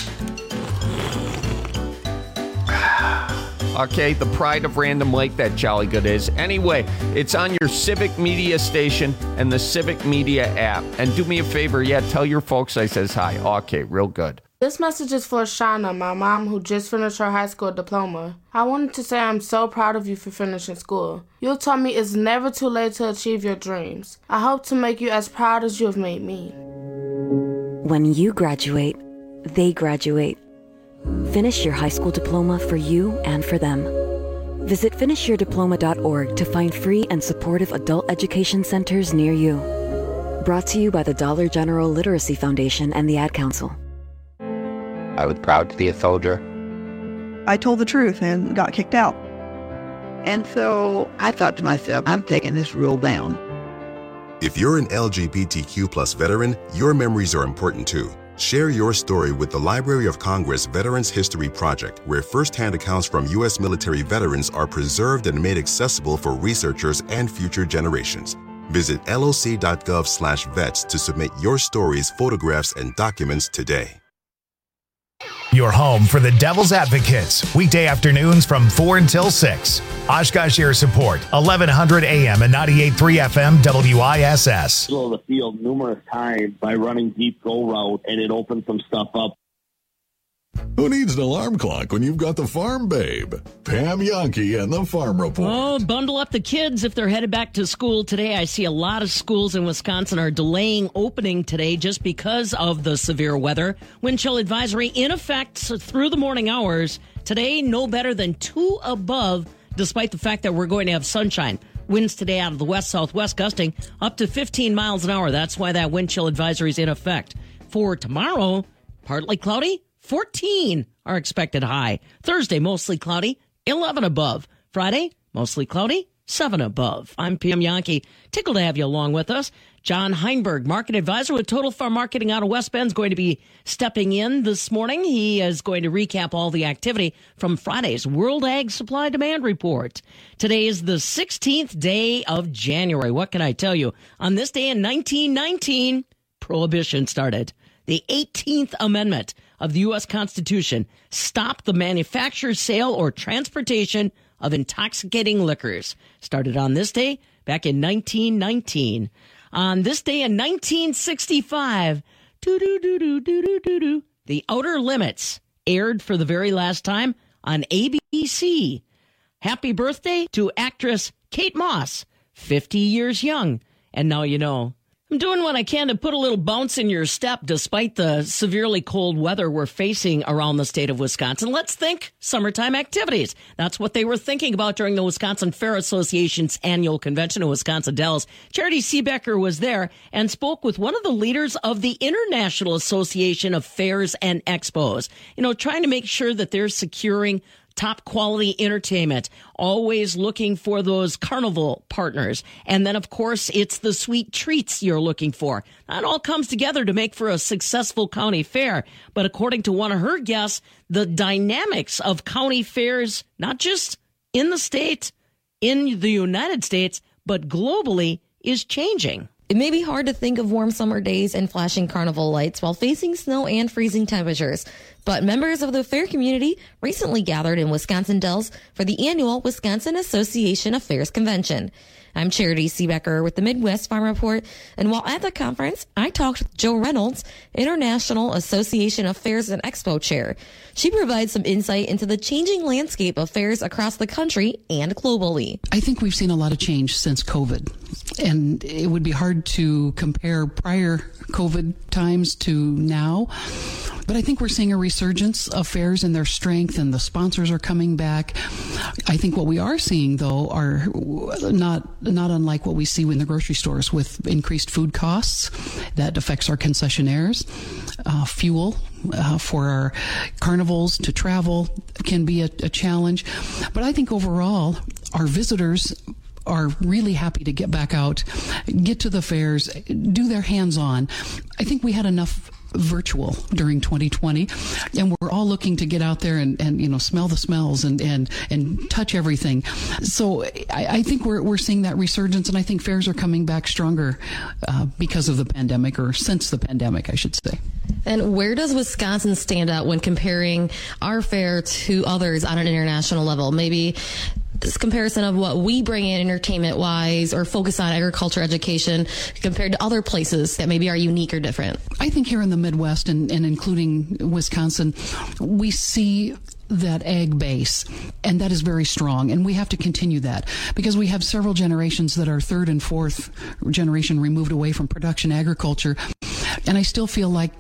[SPEAKER 14] Okay, the pride of Random Lake, that Jolly Good is. Anyway, it's on your Civic Media station and the Civic Media app. And do me a favor, yeah, tell your folks I says hi. Okay, real good.
[SPEAKER 17] This message is for Shauna, my mom, who just finished her high school diploma. I wanted to say I'm so proud of you for finishing school. You told me it's never too late to achieve your dreams. I hope to make you as proud as you have made me.
[SPEAKER 18] When you graduate, they graduate. Finish your high school diploma for you and for them. Visit finish your diploma dot org to find free and supportive adult education centers near you. Brought to you by the Dollar General Literacy Foundation and the Ad Council.
[SPEAKER 2] I was proud to be a soldier.
[SPEAKER 3] I told the truth and got kicked out.
[SPEAKER 4] And so I thought to myself, I'm taking this rule down.
[SPEAKER 13] If you're an L G B T Q plus veteran, your memories are important too. Share your story with the Library of Congress Veterans History Project, where firsthand accounts from U S military veterans are preserved and made accessible for researchers and future generations. Visit L O C dot gov slash vets to submit your stories, photographs, and documents today.
[SPEAKER 1] Your home for the Devil's Advocates, weekday afternoons from four until six. Oshkosh Air Support, eleven hundred A M and ninety-eight point three F M W I S S.
[SPEAKER 15] Middle of the field numerous times by running deep go route, and it opened some stuff up.
[SPEAKER 16] Who needs an alarm clock when you've got the Farm Babe? Pam Yankee and the Farm Report.
[SPEAKER 19] Oh, bundle up the kids if they're headed back to school today. I see a lot of schools in Wisconsin are delaying opening today just because of the severe weather. Wind chill advisory in effect through the morning hours. Today, no better than two above, despite the fact that we're going to have sunshine. Winds today out of the west-southwest gusting up to fifteen miles an hour. That's why that wind chill advisory is in effect. For tomorrow, partly cloudy. fourteen are expected high. Thursday, mostly cloudy, eleven above. Friday, mostly cloudy, seven above. I'm Pam Yankee. Tickled to have you along with us. John Heinberg, market advisor with Total Farm Marketing out of West Bend, is going to be stepping in this morning. He is going to recap all the activity from Friday's World Ag Supply Demand Report. Today is the sixteenth day of January. What can I tell you? On this day in nineteen nineteen, Prohibition started. The eighteenth Amendment of the U S Constitution stopped the manufacture, sale, or transportation of intoxicating liquors. Started on this day back in nineteen nineteen. On this day in nineteen sixty-five, doo-doo-doo-doo-doo-doo-doo, The Outer Limits aired for the very last time on A B C. Happy birthday to actress Kate Moss, fifty years young. And now you know. I'm doing what I can to put a little bounce in your step despite the severely cold weather we're facing around the state of Wisconsin. Let's think summertime activities. That's what they were thinking about during the Wisconsin Fair Association's annual convention in Wisconsin Dells. Charity Seebecker was there and spoke with one of the leaders of the International Association of Fairs and Expos. You know, trying to make sure that they're securing top quality entertainment, always looking for those carnival partners. And then, of course, it's the sweet treats you're looking for. That all comes together to make for a successful county fair. But according to one of her guests, the dynamics of county fairs, not just in the state, in the United States, but globally, is changing.
[SPEAKER 20] It may be hard to think of warm summer days and flashing carnival lights while facing snow and freezing temperatures. But members of the fair community recently gathered in Wisconsin Dells for the annual Wisconsin Association of Fairs Convention. I'm Charity Seebecker with the Midwest Farm Report, and while at the conference, I talked with Jo Reynolds, International Association of Fairs and Expo Chair. She provides some insight into the changing landscape of fairs across the country and globally.
[SPEAKER 21] I think we've seen a lot of change since COVID, and it would be hard to compare prior COVID times to now. But I think we're seeing a resurgence of fairs and their strength, and the sponsors are coming back. I think what we are seeing, though, are not not unlike what we see in the grocery stores with increased food costs. That affects our concessionaires. Uh, fuel uh, for our carnivals to travel can be a, a challenge. But I think overall, our visitors are really happy to get back out, get to the fairs, do their hands-on. I think we had enough virtual during twenty twenty, and we're all looking to get out there and, and you know, smell the smells and, and, and touch everything. So I, I think we're we're seeing that resurgence, and I think fairs are coming back stronger uh, because of the pandemic, or since the pandemic, I should say.
[SPEAKER 20] And where does Wisconsin stand out when comparing our fair to others on an international level? Maybe this comparison of what we bring in entertainment-wise or focus on agriculture education compared to other places that maybe are unique or different?
[SPEAKER 21] I think here in the Midwest and, and including Wisconsin, we see that ag base, and that is very strong, and we have to continue that because we have several generations that are third and fourth generation removed away from production agriculture. And I still feel like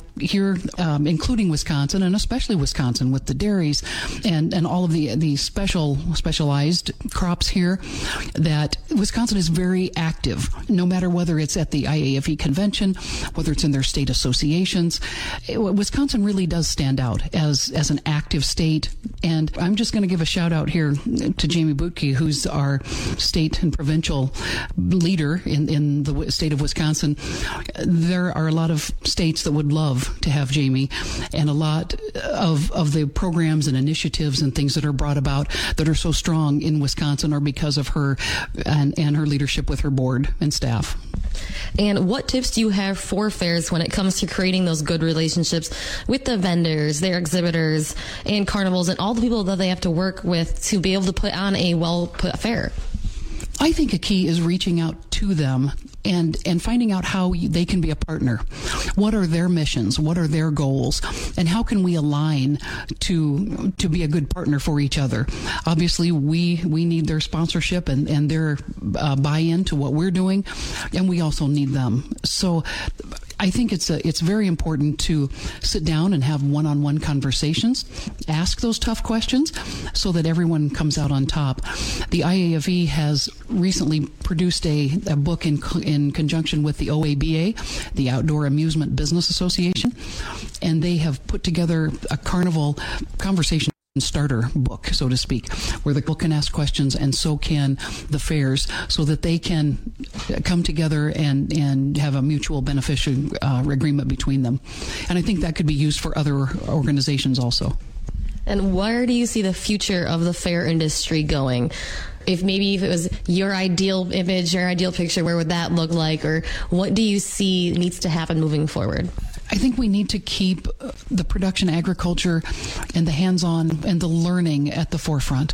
[SPEAKER 21] here, um, including Wisconsin, and especially Wisconsin with the dairies and, and all of the, the special specialized crops here, that Wisconsin is very active, no matter whether it's at the I A F E convention, whether it's in their state associations. Wisconsin really does stand out as, as an active state. And I'm just going to give a shout out here to Jamie Bootke, who's our state and provincial leader in, in the state of Wisconsin. There are a lot of states that would love to have Jamie, and a lot of, of the programs and initiatives and things that are brought about that are so strong in Wisconsin are because of her and, and her leadership with her board and staff.
[SPEAKER 20] And what tips do you have for fairs when it comes to creating those good relationships with the vendors, their exhibitors, and carnivals, and all the people that they have to work with to be able to put on a well-put fair?
[SPEAKER 21] I think a key is reaching out to them and and finding out how they can be a partner. What are their missions? What are their goals? And how can we align to to be a good partner for each other? Obviously, we we need their sponsorship and, and their uh, buy-in to what we're doing, and we also need them. So I think it's a, it's very important to sit down and have one-on-one conversations, ask those tough questions so that everyone comes out on top. The I A F E has recently produced a, a book in in conjunction with the O A B A, the Outdoor Amusement Business Association, and they have put together a carnival conversation starter book, so to speak, where the people can ask questions and so can the fairs, so that they can come together and, and have a mutual beneficial uh, agreement between them. And I think that could be used for other organizations also.
[SPEAKER 20] And where do you see the future of the fair industry going? If maybe if it was your ideal image, your ideal picture, where would that look like? Or what do you see needs to happen moving forward?
[SPEAKER 21] I think we need to keep the production agriculture and the hands-on and the learning at the forefront.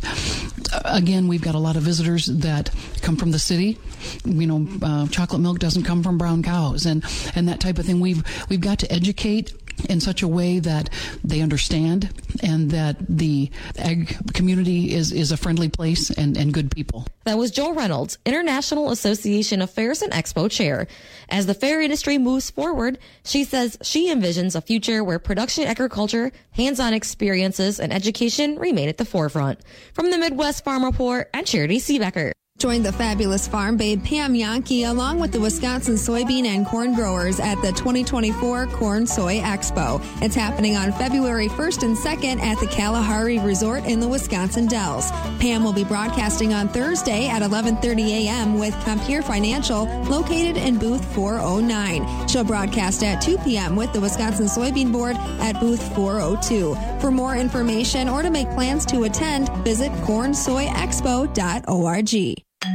[SPEAKER 21] Again, we've got a lot of visitors that come from the city. You know, uh, chocolate milk doesn't come from brown cows, and, and that type of thing. We've we've got to educate in such a way that they understand and that the ag community is, is a friendly place and, and good people.
[SPEAKER 20] That was Joe Reynolds, International Association of Fairs and Expo Chair. As the fair industry moves forward, she says she envisions a future where production agriculture, hands-on experiences, and education remain at the forefront. From the Midwest Farm Report, I'm Charity Seebecker.
[SPEAKER 6] Join the fabulous farm babe Pam Yankee along with the Wisconsin soybean and corn growers at the twenty twenty-four Corn Soy Expo. It's happening on February first and second at the Kalahari Resort in the Wisconsin Dells. Pam will be broadcasting on Thursday at eleven thirty a.m. with Compeer Financial, located in booth four oh nine. She'll broadcast at two p.m. with the Wisconsin Soybean Board at booth four oh two. For more information or to make plans to attend, visit corn soy expo dot org.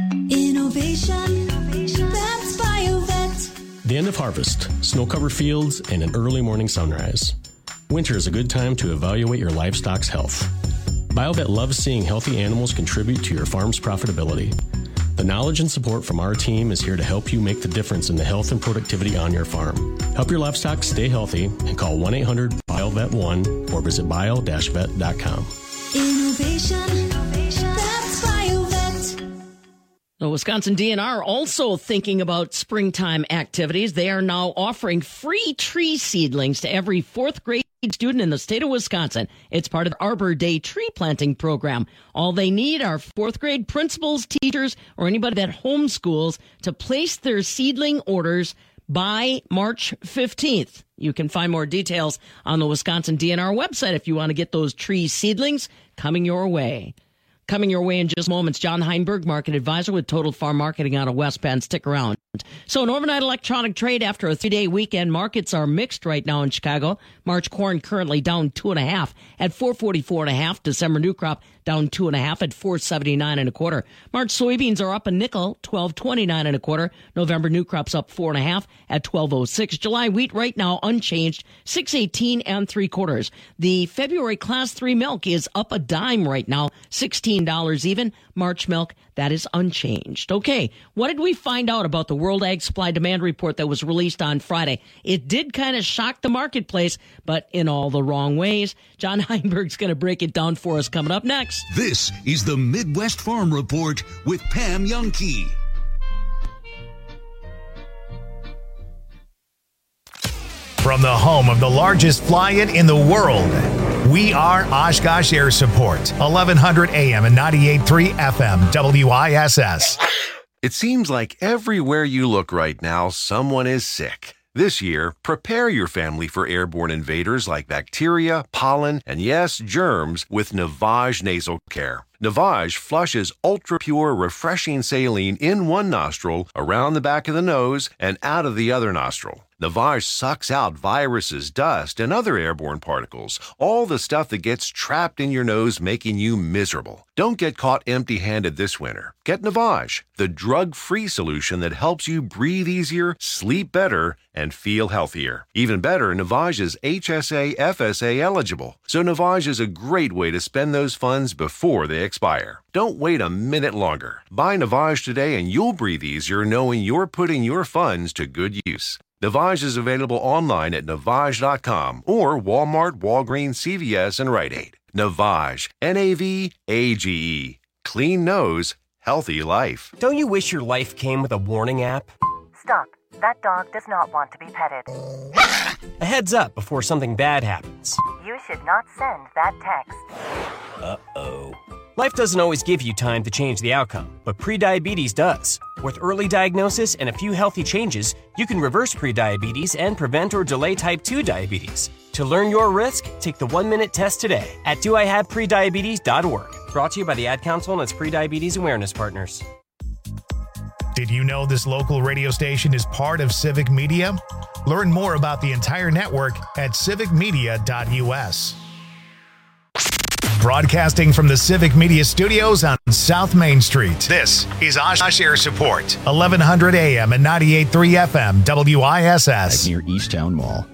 [SPEAKER 7] Innovation, that's BioVet.
[SPEAKER 23] The end of harvest, snow-covered fields, and an early morning sunrise. Winter is a good time to evaluate your livestock's health. BioVet loves seeing healthy animals contribute to your farm's profitability. The knowledge and support from our team is here to help you make the difference in the health and productivity on your farm. Help your livestock stay healthy and call one eight hundred B I O V E T one or visit bio dash vet dot com.
[SPEAKER 7] Innovation, that's BioVet.
[SPEAKER 19] The Wisconsin D N R also thinking about springtime activities. They are now offering free tree seedlings to every fourth grade student in the state of Wisconsin. It's part of the Arbor Day tree planting program. All they need are fourth grade principals, teachers, or anybody that homeschools to place their seedling orders by March fifteenth. You can find more details on the Wisconsin D N R website if you want to get those tree seedlings coming your way. Coming your way in just moments, John Heinberg, market advisor with Total Farm Marketing out of West Bend. Stick around. So an overnight electronic trade after a three-day weekend. Markets are mixed right now in Chicago. March corn currently down two and a half at four forty-four and a half. December new crop down two and a half at four seventy-nine and a quarter. March soybeans are up a nickel, twelve twenty-nine and a quarter. November new crops up four and a half at twelve oh six. July wheat right now unchanged, six eighteen and three quarters. The February class three milk is up a dime right now, sixteen dollars even. March milk, that is unchanged. Okay, what did we find out about the World Ag Supply Demand Report that was released on Friday? It did kind of shock the marketplace, but in all the wrong ways. John Heinberg's going to break it down for us coming up next.
[SPEAKER 24] This is the Midwest Farm Report with Pam Yankee.
[SPEAKER 1] From the home of the largest fly-in in the world, we are Oshkosh Air Support, eleven hundred A M and ninety-eight point three F M, W I S S.
[SPEAKER 5] It seems like everywhere you look right now, someone is sick. This year, prepare your family for airborne invaders like bacteria, pollen, and yes, germs with Navage Nasal Care. Navage flushes ultra-pure, refreshing saline in one nostril, around the back of the nose, and out of the other nostril. Navage sucks out viruses, dust, and other airborne particles, all the stuff that gets trapped in your nose making you miserable. Don't get caught empty-handed this winter. Get Navage, the drug-free solution that helps you breathe easier, sleep better, and feel healthier. Even better, Navage is H S A F S A eligible, so Navage is a great way to spend those funds before they expire. Don't wait a minute longer. Buy Navage today and you'll breathe easier knowing you're putting your funds to good use. Navage is available online at Navage dot com or Walmart, Walgreens, C V S, and Rite Aid. Navage, N A V A G E. Clean nose, healthy life.
[SPEAKER 8] Don't you wish your life came with a warning app?
[SPEAKER 9] Stop. That dog does not want to be petted.
[SPEAKER 8] A heads up before something bad happens.
[SPEAKER 9] You should not send that text.
[SPEAKER 8] Uh-oh. Life doesn't always give you time to change the outcome, but prediabetes does. With early diagnosis and a few healthy changes, you can reverse prediabetes and prevent or delay type two diabetes. To learn your risk, take the one-minute test today at do I have prediabetes dot org. Brought to you by the Ad Council and its prediabetes awareness partners.
[SPEAKER 1] Did you know this local radio station is part of Civic Media? Learn more about the entire network at civic media dot U S. Broadcasting from the Civic Media Studios on South Main Street, this is Oshkosh Air Support, eleven hundred A M and ninety-eight point three F M, W I S S.
[SPEAKER 22] Near Easttown Mall.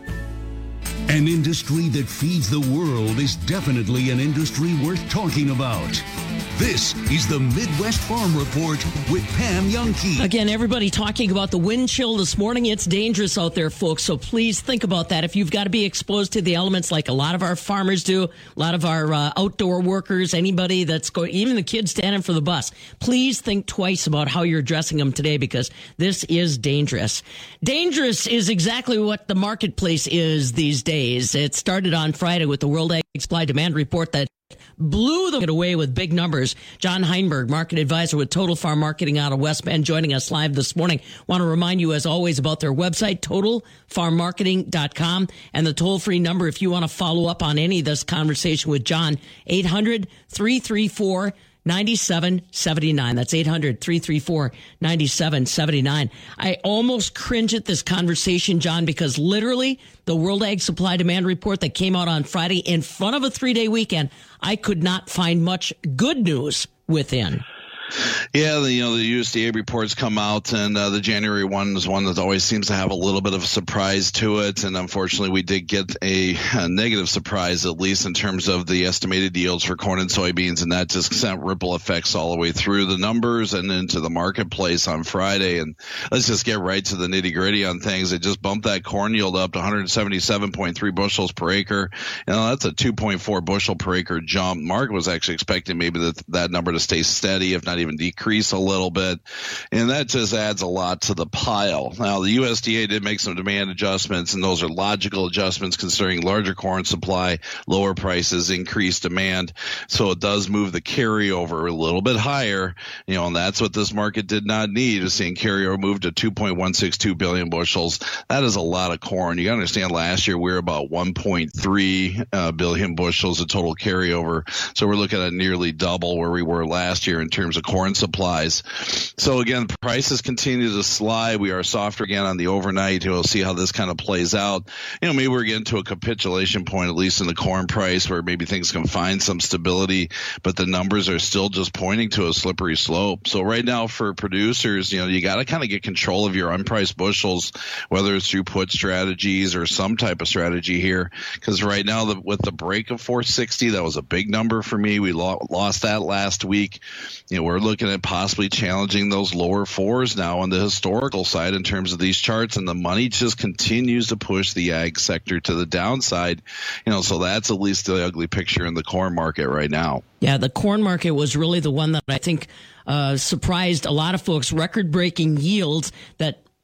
[SPEAKER 24] An industry that feeds the world is definitely an industry worth talking about. This is the Midwest Farm Report with Pam Jahnke.
[SPEAKER 19] Again, everybody talking about the wind chill this morning. It's dangerous out there, folks, so please think about that. If you've got to be exposed to the elements like a lot of our farmers do, a lot of our uh, outdoor workers, anybody that's going, even the kids standing for the bus, please think twice about how you're addressing them today because this is dangerous. Dangerous is exactly what the marketplace is these days. It started on Friday with the World Ag Supply Demand Report that blew them away with big numbers. John Heinberg, market advisor with Total Farm Marketing out of West Bend, joining us live this morning. Want to remind you, as always, about their website, total farm marketing dot com, and the toll-free number if you want to follow up on any of this conversation with John, eight hundred, three three four, nine seven seven nine. That's eight hundred, three three four, nine seven seven nine. I almost cringe at this conversation, John, because literally the World Ag Supply Demand Report that came out on Friday in front of a three-day weekend, I could not find much good news within.
[SPEAKER 25] Yeah, the, you know, the U S D A reports come out, and uh, the January one is one that always seems to have a little bit of a surprise to it. And unfortunately, we did get a, a negative surprise, at least in terms of the estimated yields for corn and soybeans, and that just sent ripple effects all the way through the numbers and into the marketplace on Friday. And let's just get right to the nitty gritty on things. It just bumped that corn yield up to one hundred seventy-seven point three bushels per acre. You know, that's a two point four bushel per acre jump. Mark was actually expecting maybe that that number to stay steady, if not even decrease a little bit, and that just adds a lot to the pile. Now, the U S D A did make some demand adjustments, and those are logical adjustments considering larger corn supply, lower prices, increased demand, so it does move the carryover a little bit higher, you know, and that's what this market did not need, is seeing carryover move to two point one six two billion bushels. That is a lot of corn. You got to understand, last year we were about one point three uh, billion bushels of total carryover, so we're looking at nearly double where we were last year in terms of corn supplies. So again, prices continue to slide. We are softer again on the overnight. We'll see how this kind of plays out. You know, maybe we're getting to a capitulation point, at least in the corn price, where maybe things can find some stability, but the numbers are still just pointing to a slippery slope. So right now for producers, you know, you got to kind of get control of your unpriced bushels, whether it's through put strategies or some type of strategy here, because right now the, with the break of four sixty, that was a big number for me. We lo- lost that last week. You know, we're looking at possibly challenging those lower fours now on the historical side in terms of these charts, and the money just continues to push the ag sector to the downside. You know, so that's at least the ugly picture in the corn market right now.
[SPEAKER 19] Yeah, the corn market was really the one that I think uh, surprised a lot of folks. Record-breaking yields that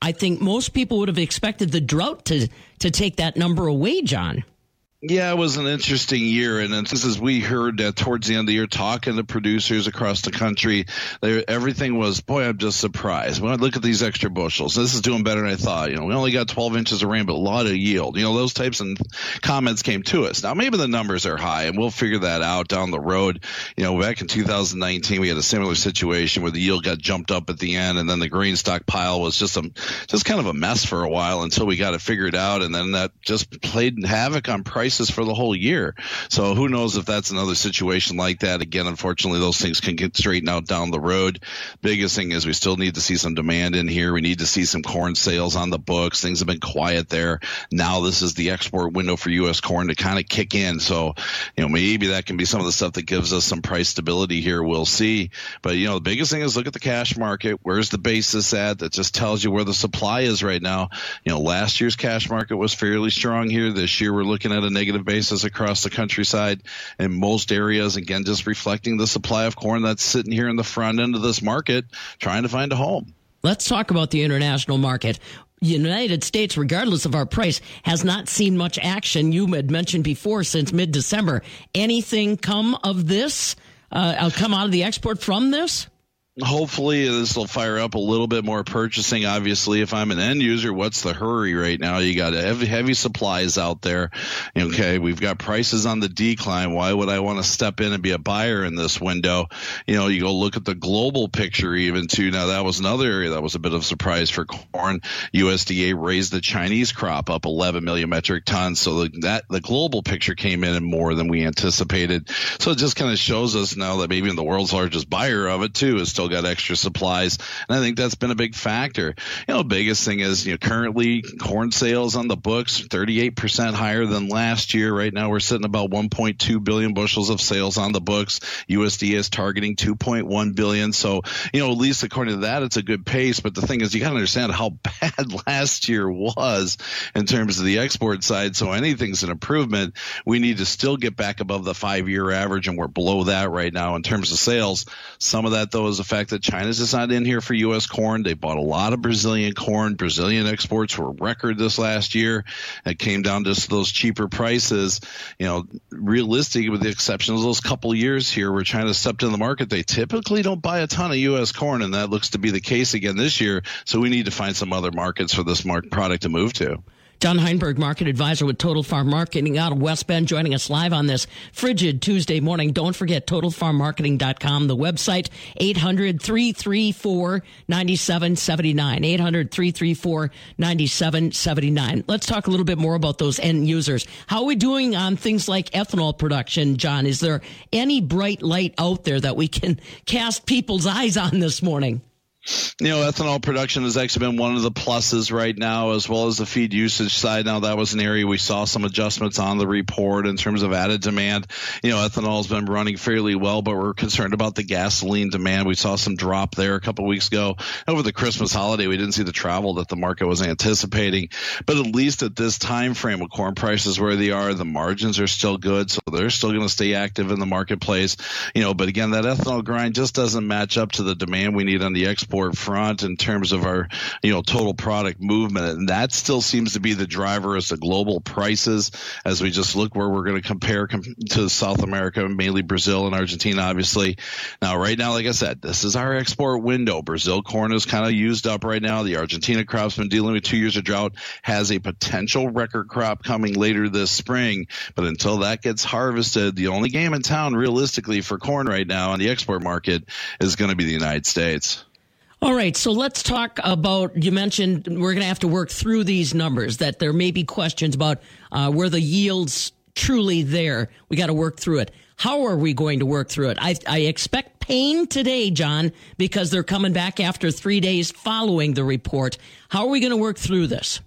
[SPEAKER 19] I think most people would have expected the drought to, to take that number away, John.
[SPEAKER 25] Yeah, it was an interesting year, and this is we heard uh, towards the end of the year talking to producers across the country. They, everything was, boy, I'm just surprised. When I look at these extra bushels, this is doing better than I thought. You know, we only got twelve inches of rain, but a lot of yield. You know, those types of comments came to us. Now, maybe the numbers are high, and we'll figure that out down the road. You know, back in two thousand nineteen, we had a similar situation where the yield got jumped up at the end, and then the grain stockpile was just a, just kind of a mess for a while until we got it figured out, and then that just played havoc on prices for the whole year. So who knows if that's another situation like that. Again, unfortunately, those things can get straightened out down the road. Biggest thing is we still need to see some demand in here. We need to see some corn sales on the books. Things have been quiet there. Now this is the export window for U S corn to kind of kick in. So, you know, maybe that can be some of the stuff that gives us some price stability here. We'll see. But, you know, the biggest thing is look at the cash market. Where's the basis at? That just tells you where the supply is right now. You know, last year's cash market was fairly strong here. This year we're looking at a negative basis across the countryside in most areas. Again, just reflecting the supply of corn that's sitting here in the front end of this market trying to find a home.
[SPEAKER 19] Let's talk about the international market. United States, regardless of our price, has not seen much action. You had mentioned before since mid-December. Anything come of this? Uh, come out of the export from this?
[SPEAKER 25] Hopefully this will fire up a little bit more purchasing. Obviously, if I'm an end user, what's the hurry right now? You got heavy, heavy supplies out there. Okay, we've got prices on the decline. Why would I want to step in and be a buyer in this window? You know, you go look at the global picture even too. Now, that was another area that was a bit of a surprise for corn. U S D A raised the Chinese crop up eleven million metric tons. So the, that the global picture came in more than we anticipated. So it just kind of shows us now that maybe in the world's largest buyer of it too is still got extra supplies, and I think that's been a big factor. You know, the biggest thing is, you know, currently corn sales on the books thirty-eight percent higher than last year. Right now we're sitting about one point two billion bushels of sales on the books. U S D A is targeting two point one billion. So, you know, at least according to that, it's a good pace. But the thing is, you got to understand how bad last year was in terms of the export side. So anything's an improvement. We need to still get back above the five-year average, and we're below that right now in terms of sales. Some of that, though, is a fact that China's just not in here for U S corn. They bought a lot of Brazilian corn. Brazilian exports were record this last year. It came down to those cheaper prices. You know, realistic, with the exception of those couple years here where China stepped in the market, they typically don't buy a ton of U S corn, and that looks to be the case again this year. So we need to find some other markets for this market product to move to.
[SPEAKER 19] John Heinberg, market advisor with Total Farm Marketing out of West Bend, joining us live on this frigid Tuesday morning. Don't forget total farm marketing dot com, the website, eight hundred, three three four, nine seven seven nine, eight hundred, three three four, nine seven seven nine. Let's talk a little bit more about those end users. How are we doing on things like ethanol production, John? Is there any bright light out there that we can cast people's eyes on this morning?
[SPEAKER 25] You know, ethanol production has actually been one of the pluses right now, as well as the feed usage side. Now, that was an area we saw some adjustments on the report in terms of added demand. You know, ethanol has been running fairly well, but we're concerned about the gasoline demand. We saw some drop there a couple of weeks ago. Over the Christmas holiday, we didn't see the travel that the market was anticipating. But at least at this time frame with corn prices where they are, the margins are still good, so they're still going to stay active in the marketplace. You know, but again, that ethanol grind just doesn't match up to the demand we need on the export front in terms of our, you know, total product movement. And that still seems to be the driver as the global prices, as we just look where we're going to compare com- to South America, mainly Brazil and Argentina, obviously. Now, right now, like I said, this is our export window. Brazil corn is kind of used up right now. The Argentina crop's been dealing with two years of drought, has a potential record crop coming later this spring. But until that gets harvested, the only game in town realistically for corn right now on the export market is going to be the United States.
[SPEAKER 19] All right, so let's talk about, you mentioned we're going to have to work through these numbers, that there may be questions about uh, where the yield's truly there. We got to work through it. How are we going to work through it? I, I expect pain today, John, because they're coming back after three days following the report. How are we going to work through this?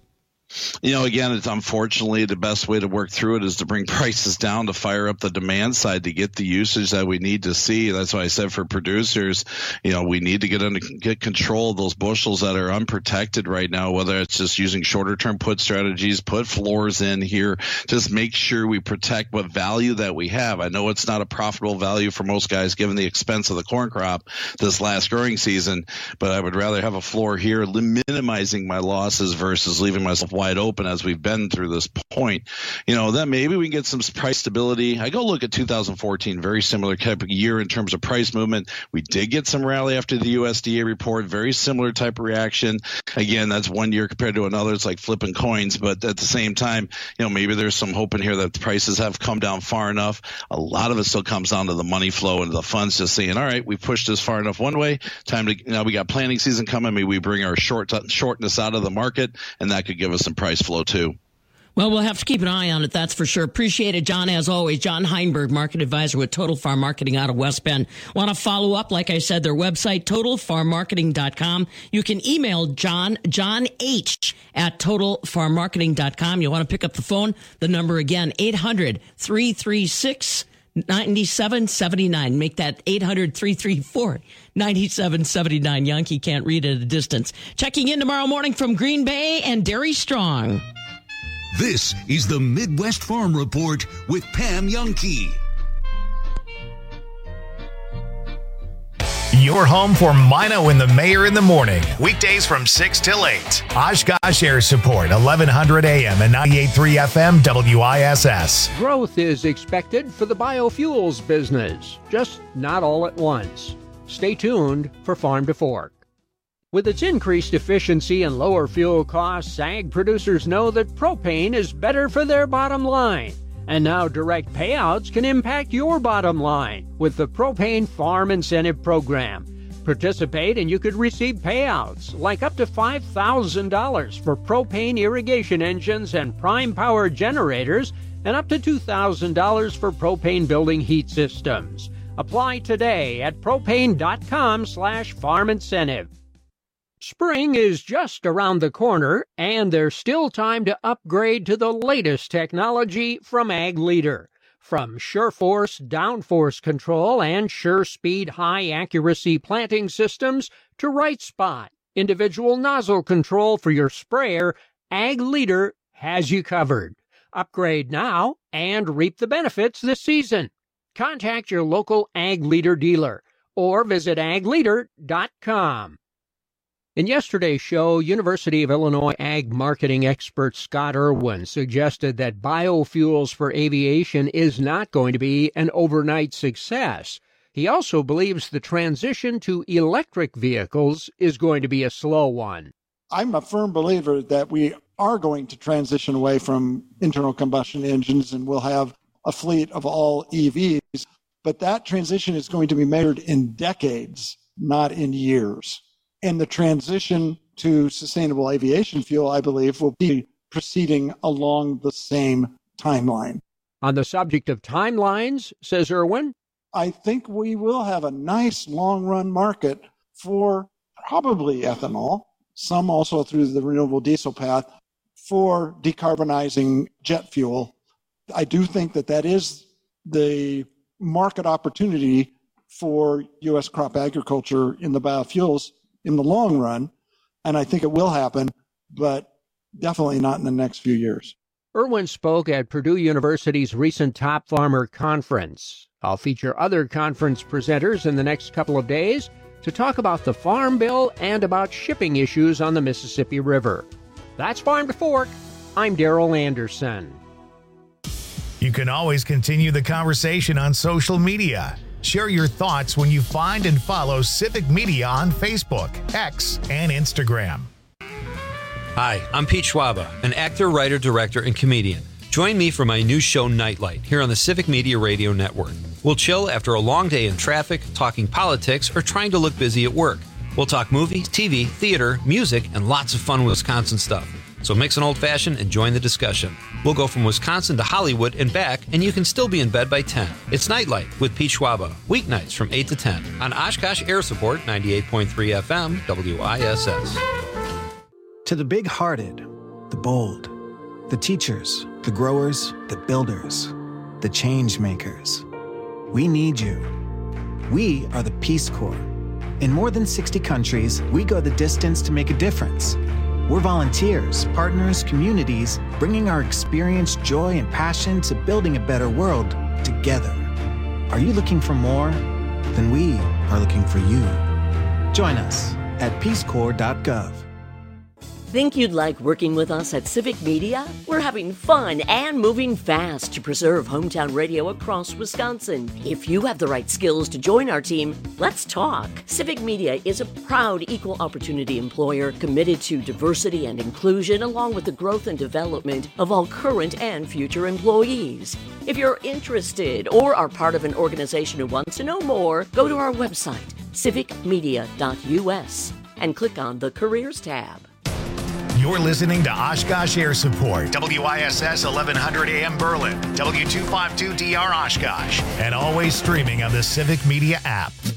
[SPEAKER 25] You know, again, it's unfortunately the best way to work through it is to bring prices down to fire up the demand side to get the usage that we need to see. That's why I said for producers, you know, we need to get under get control of those bushels that are unprotected right now, whether it's just using shorter term put strategies, put floors in here, just make sure we protect what value that we have. I know it's not a profitable value for most guys given the expense of the corn crop this last growing season, but I would rather have a floor here minimizing my losses versus leaving myself wide open as we've been through this point. You know, then maybe we can get some price stability. I go look at two thousand fourteen, very similar type of year in terms of price movement. We did get some rally after the U S D A report, very similar type of reaction. Again, that's one year compared to another. It's like flipping coins, but at the same time, you know, maybe there's some hope in here that the prices have come down far enough. A lot of it still comes down to the money flow and the funds just saying, all right, we've pushed this far enough one way. Time to, now we got planting season coming. Maybe we bring our short shortness out of the market, and that could give us some price flow too.
[SPEAKER 19] Well, we'll have to keep an eye on it, that's for sure. Appreciate it, John, as always. John Heinberg, market advisor with Total Farm Marketing out of West Bend. Want to follow up? Like I said, their website, total farm marketing dot com. You can email John, John H at total farm marketing dot com. You want to pick up the phone? The number again, eight hundred, three three six, nine seven seven nine. Make that eight hundred, three three four, nine seven seven nine. Yankee can't read at a distance. Checking in tomorrow morning from Green Bay and Derry Strong.
[SPEAKER 24] This is the Midwest Farm Report with Pam Yankee.
[SPEAKER 1] Your home for Mino and the Mayor in the morning. Weekdays from six till eight. Oshkosh Air Support, eleven hundred A M and ninety-eight point three F M W I S S.
[SPEAKER 10] Growth is expected for the biofuels business, just not all at once. Stay tuned for Farm to Fork. With its increased efficiency and lower fuel costs, ag producers know that propane is better for their bottom line. And now direct payouts can impact your bottom line with the Propane Farm Incentive Program. Participate and you could receive payouts like up to five thousand dollars for propane irrigation engines and prime power generators and up to two thousand dollars for propane building heat systems. Apply today at propane.com slash farm incentive. Spring is just around the corner, and there's still time to upgrade to the latest technology from Ag Leader. From SureForce downforce control and SureSpeed high-accuracy planting systems to Right Spot, individual nozzle control for your sprayer, Ag Leader has you covered. Upgrade now and reap the benefits this season. Contact your local Ag Leader dealer or visit ag leader dot com. In yesterday's show, University of Illinois ag marketing expert Scott Irwin suggested that biofuels for aviation is not going to be an overnight success. He also believes the transition to electric vehicles is going to be a slow one.
[SPEAKER 11] I'm a firm believer that we are going to transition away from internal combustion engines and we'll have a fleet of all E Vs, but that transition is going to be measured in decades, not in years. And the transition to sustainable aviation fuel, I believe, will be proceeding along the same timeline.
[SPEAKER 10] On the subject of timelines, says Irwin,
[SPEAKER 11] I think we will have a nice long-run market for probably ethanol, some also through the renewable diesel path, for decarbonizing jet fuel. I do think that that is the market opportunity for U S crop agriculture in the biofuels in the long run, and I think it will happen, but definitely not in the next few years.
[SPEAKER 10] Irwin spoke at Purdue University's recent Top Farmer Conference. I'll feature other conference presenters in the next couple of days to talk about the Farm Bill and about shipping issues on the Mississippi River. That's Farm to Fork. I'm Darrell Anderson.
[SPEAKER 1] You can always continue the conversation on social media. Share your thoughts when you find and follow Civic Media on Facebook, X, and Instagram.
[SPEAKER 12] Hi, I'm Pete Schwaba, an actor, writer, director, and comedian. Join me for my new show, Nightlight, here on the Civic Media Radio Network. We'll chill after a long day in traffic, talking politics, or trying to look busy at work. We'll talk movies, T V, theater, music, and lots of fun Wisconsin stuff. So mix an old-fashioned and join the discussion. We'll go from Wisconsin to Hollywood and back, and you can still be in bed by ten. It's Nightlight with Pete Schwaba, weeknights from eight to ten on Oshkosh Air Support, ninety-eight point three F M, W I S S.
[SPEAKER 14] To the big-hearted,
[SPEAKER 2] the bold, the teachers, the growers, the builders, the change makers. We need you. We are the Peace Corps. In more than sixty countries, we go the distance to make a difference. We're volunteers, partners, communities, bringing our experience, joy, and passion to building a better world together. Are you looking for more? Then we are looking for you. Join us at peace corps dot gov.
[SPEAKER 14] Think you'd like working with us at Civic Media? We're having fun and moving fast to preserve hometown radio across Wisconsin. If you have the right skills to join our team, let's talk. Civic Media is a proud equal opportunity employer committed to diversity and inclusion, along with the growth and development of all current and future employees. If you're interested or are part of an organization who wants to know more, go to our website, civic media dot u s, and click on the Careers tab.
[SPEAKER 1] You're listening to Oshkosh Air Support, W I S S eleven hundred A M Berlin, W two fifty-two D R Oshkosh, and always streaming on the Civic Media app.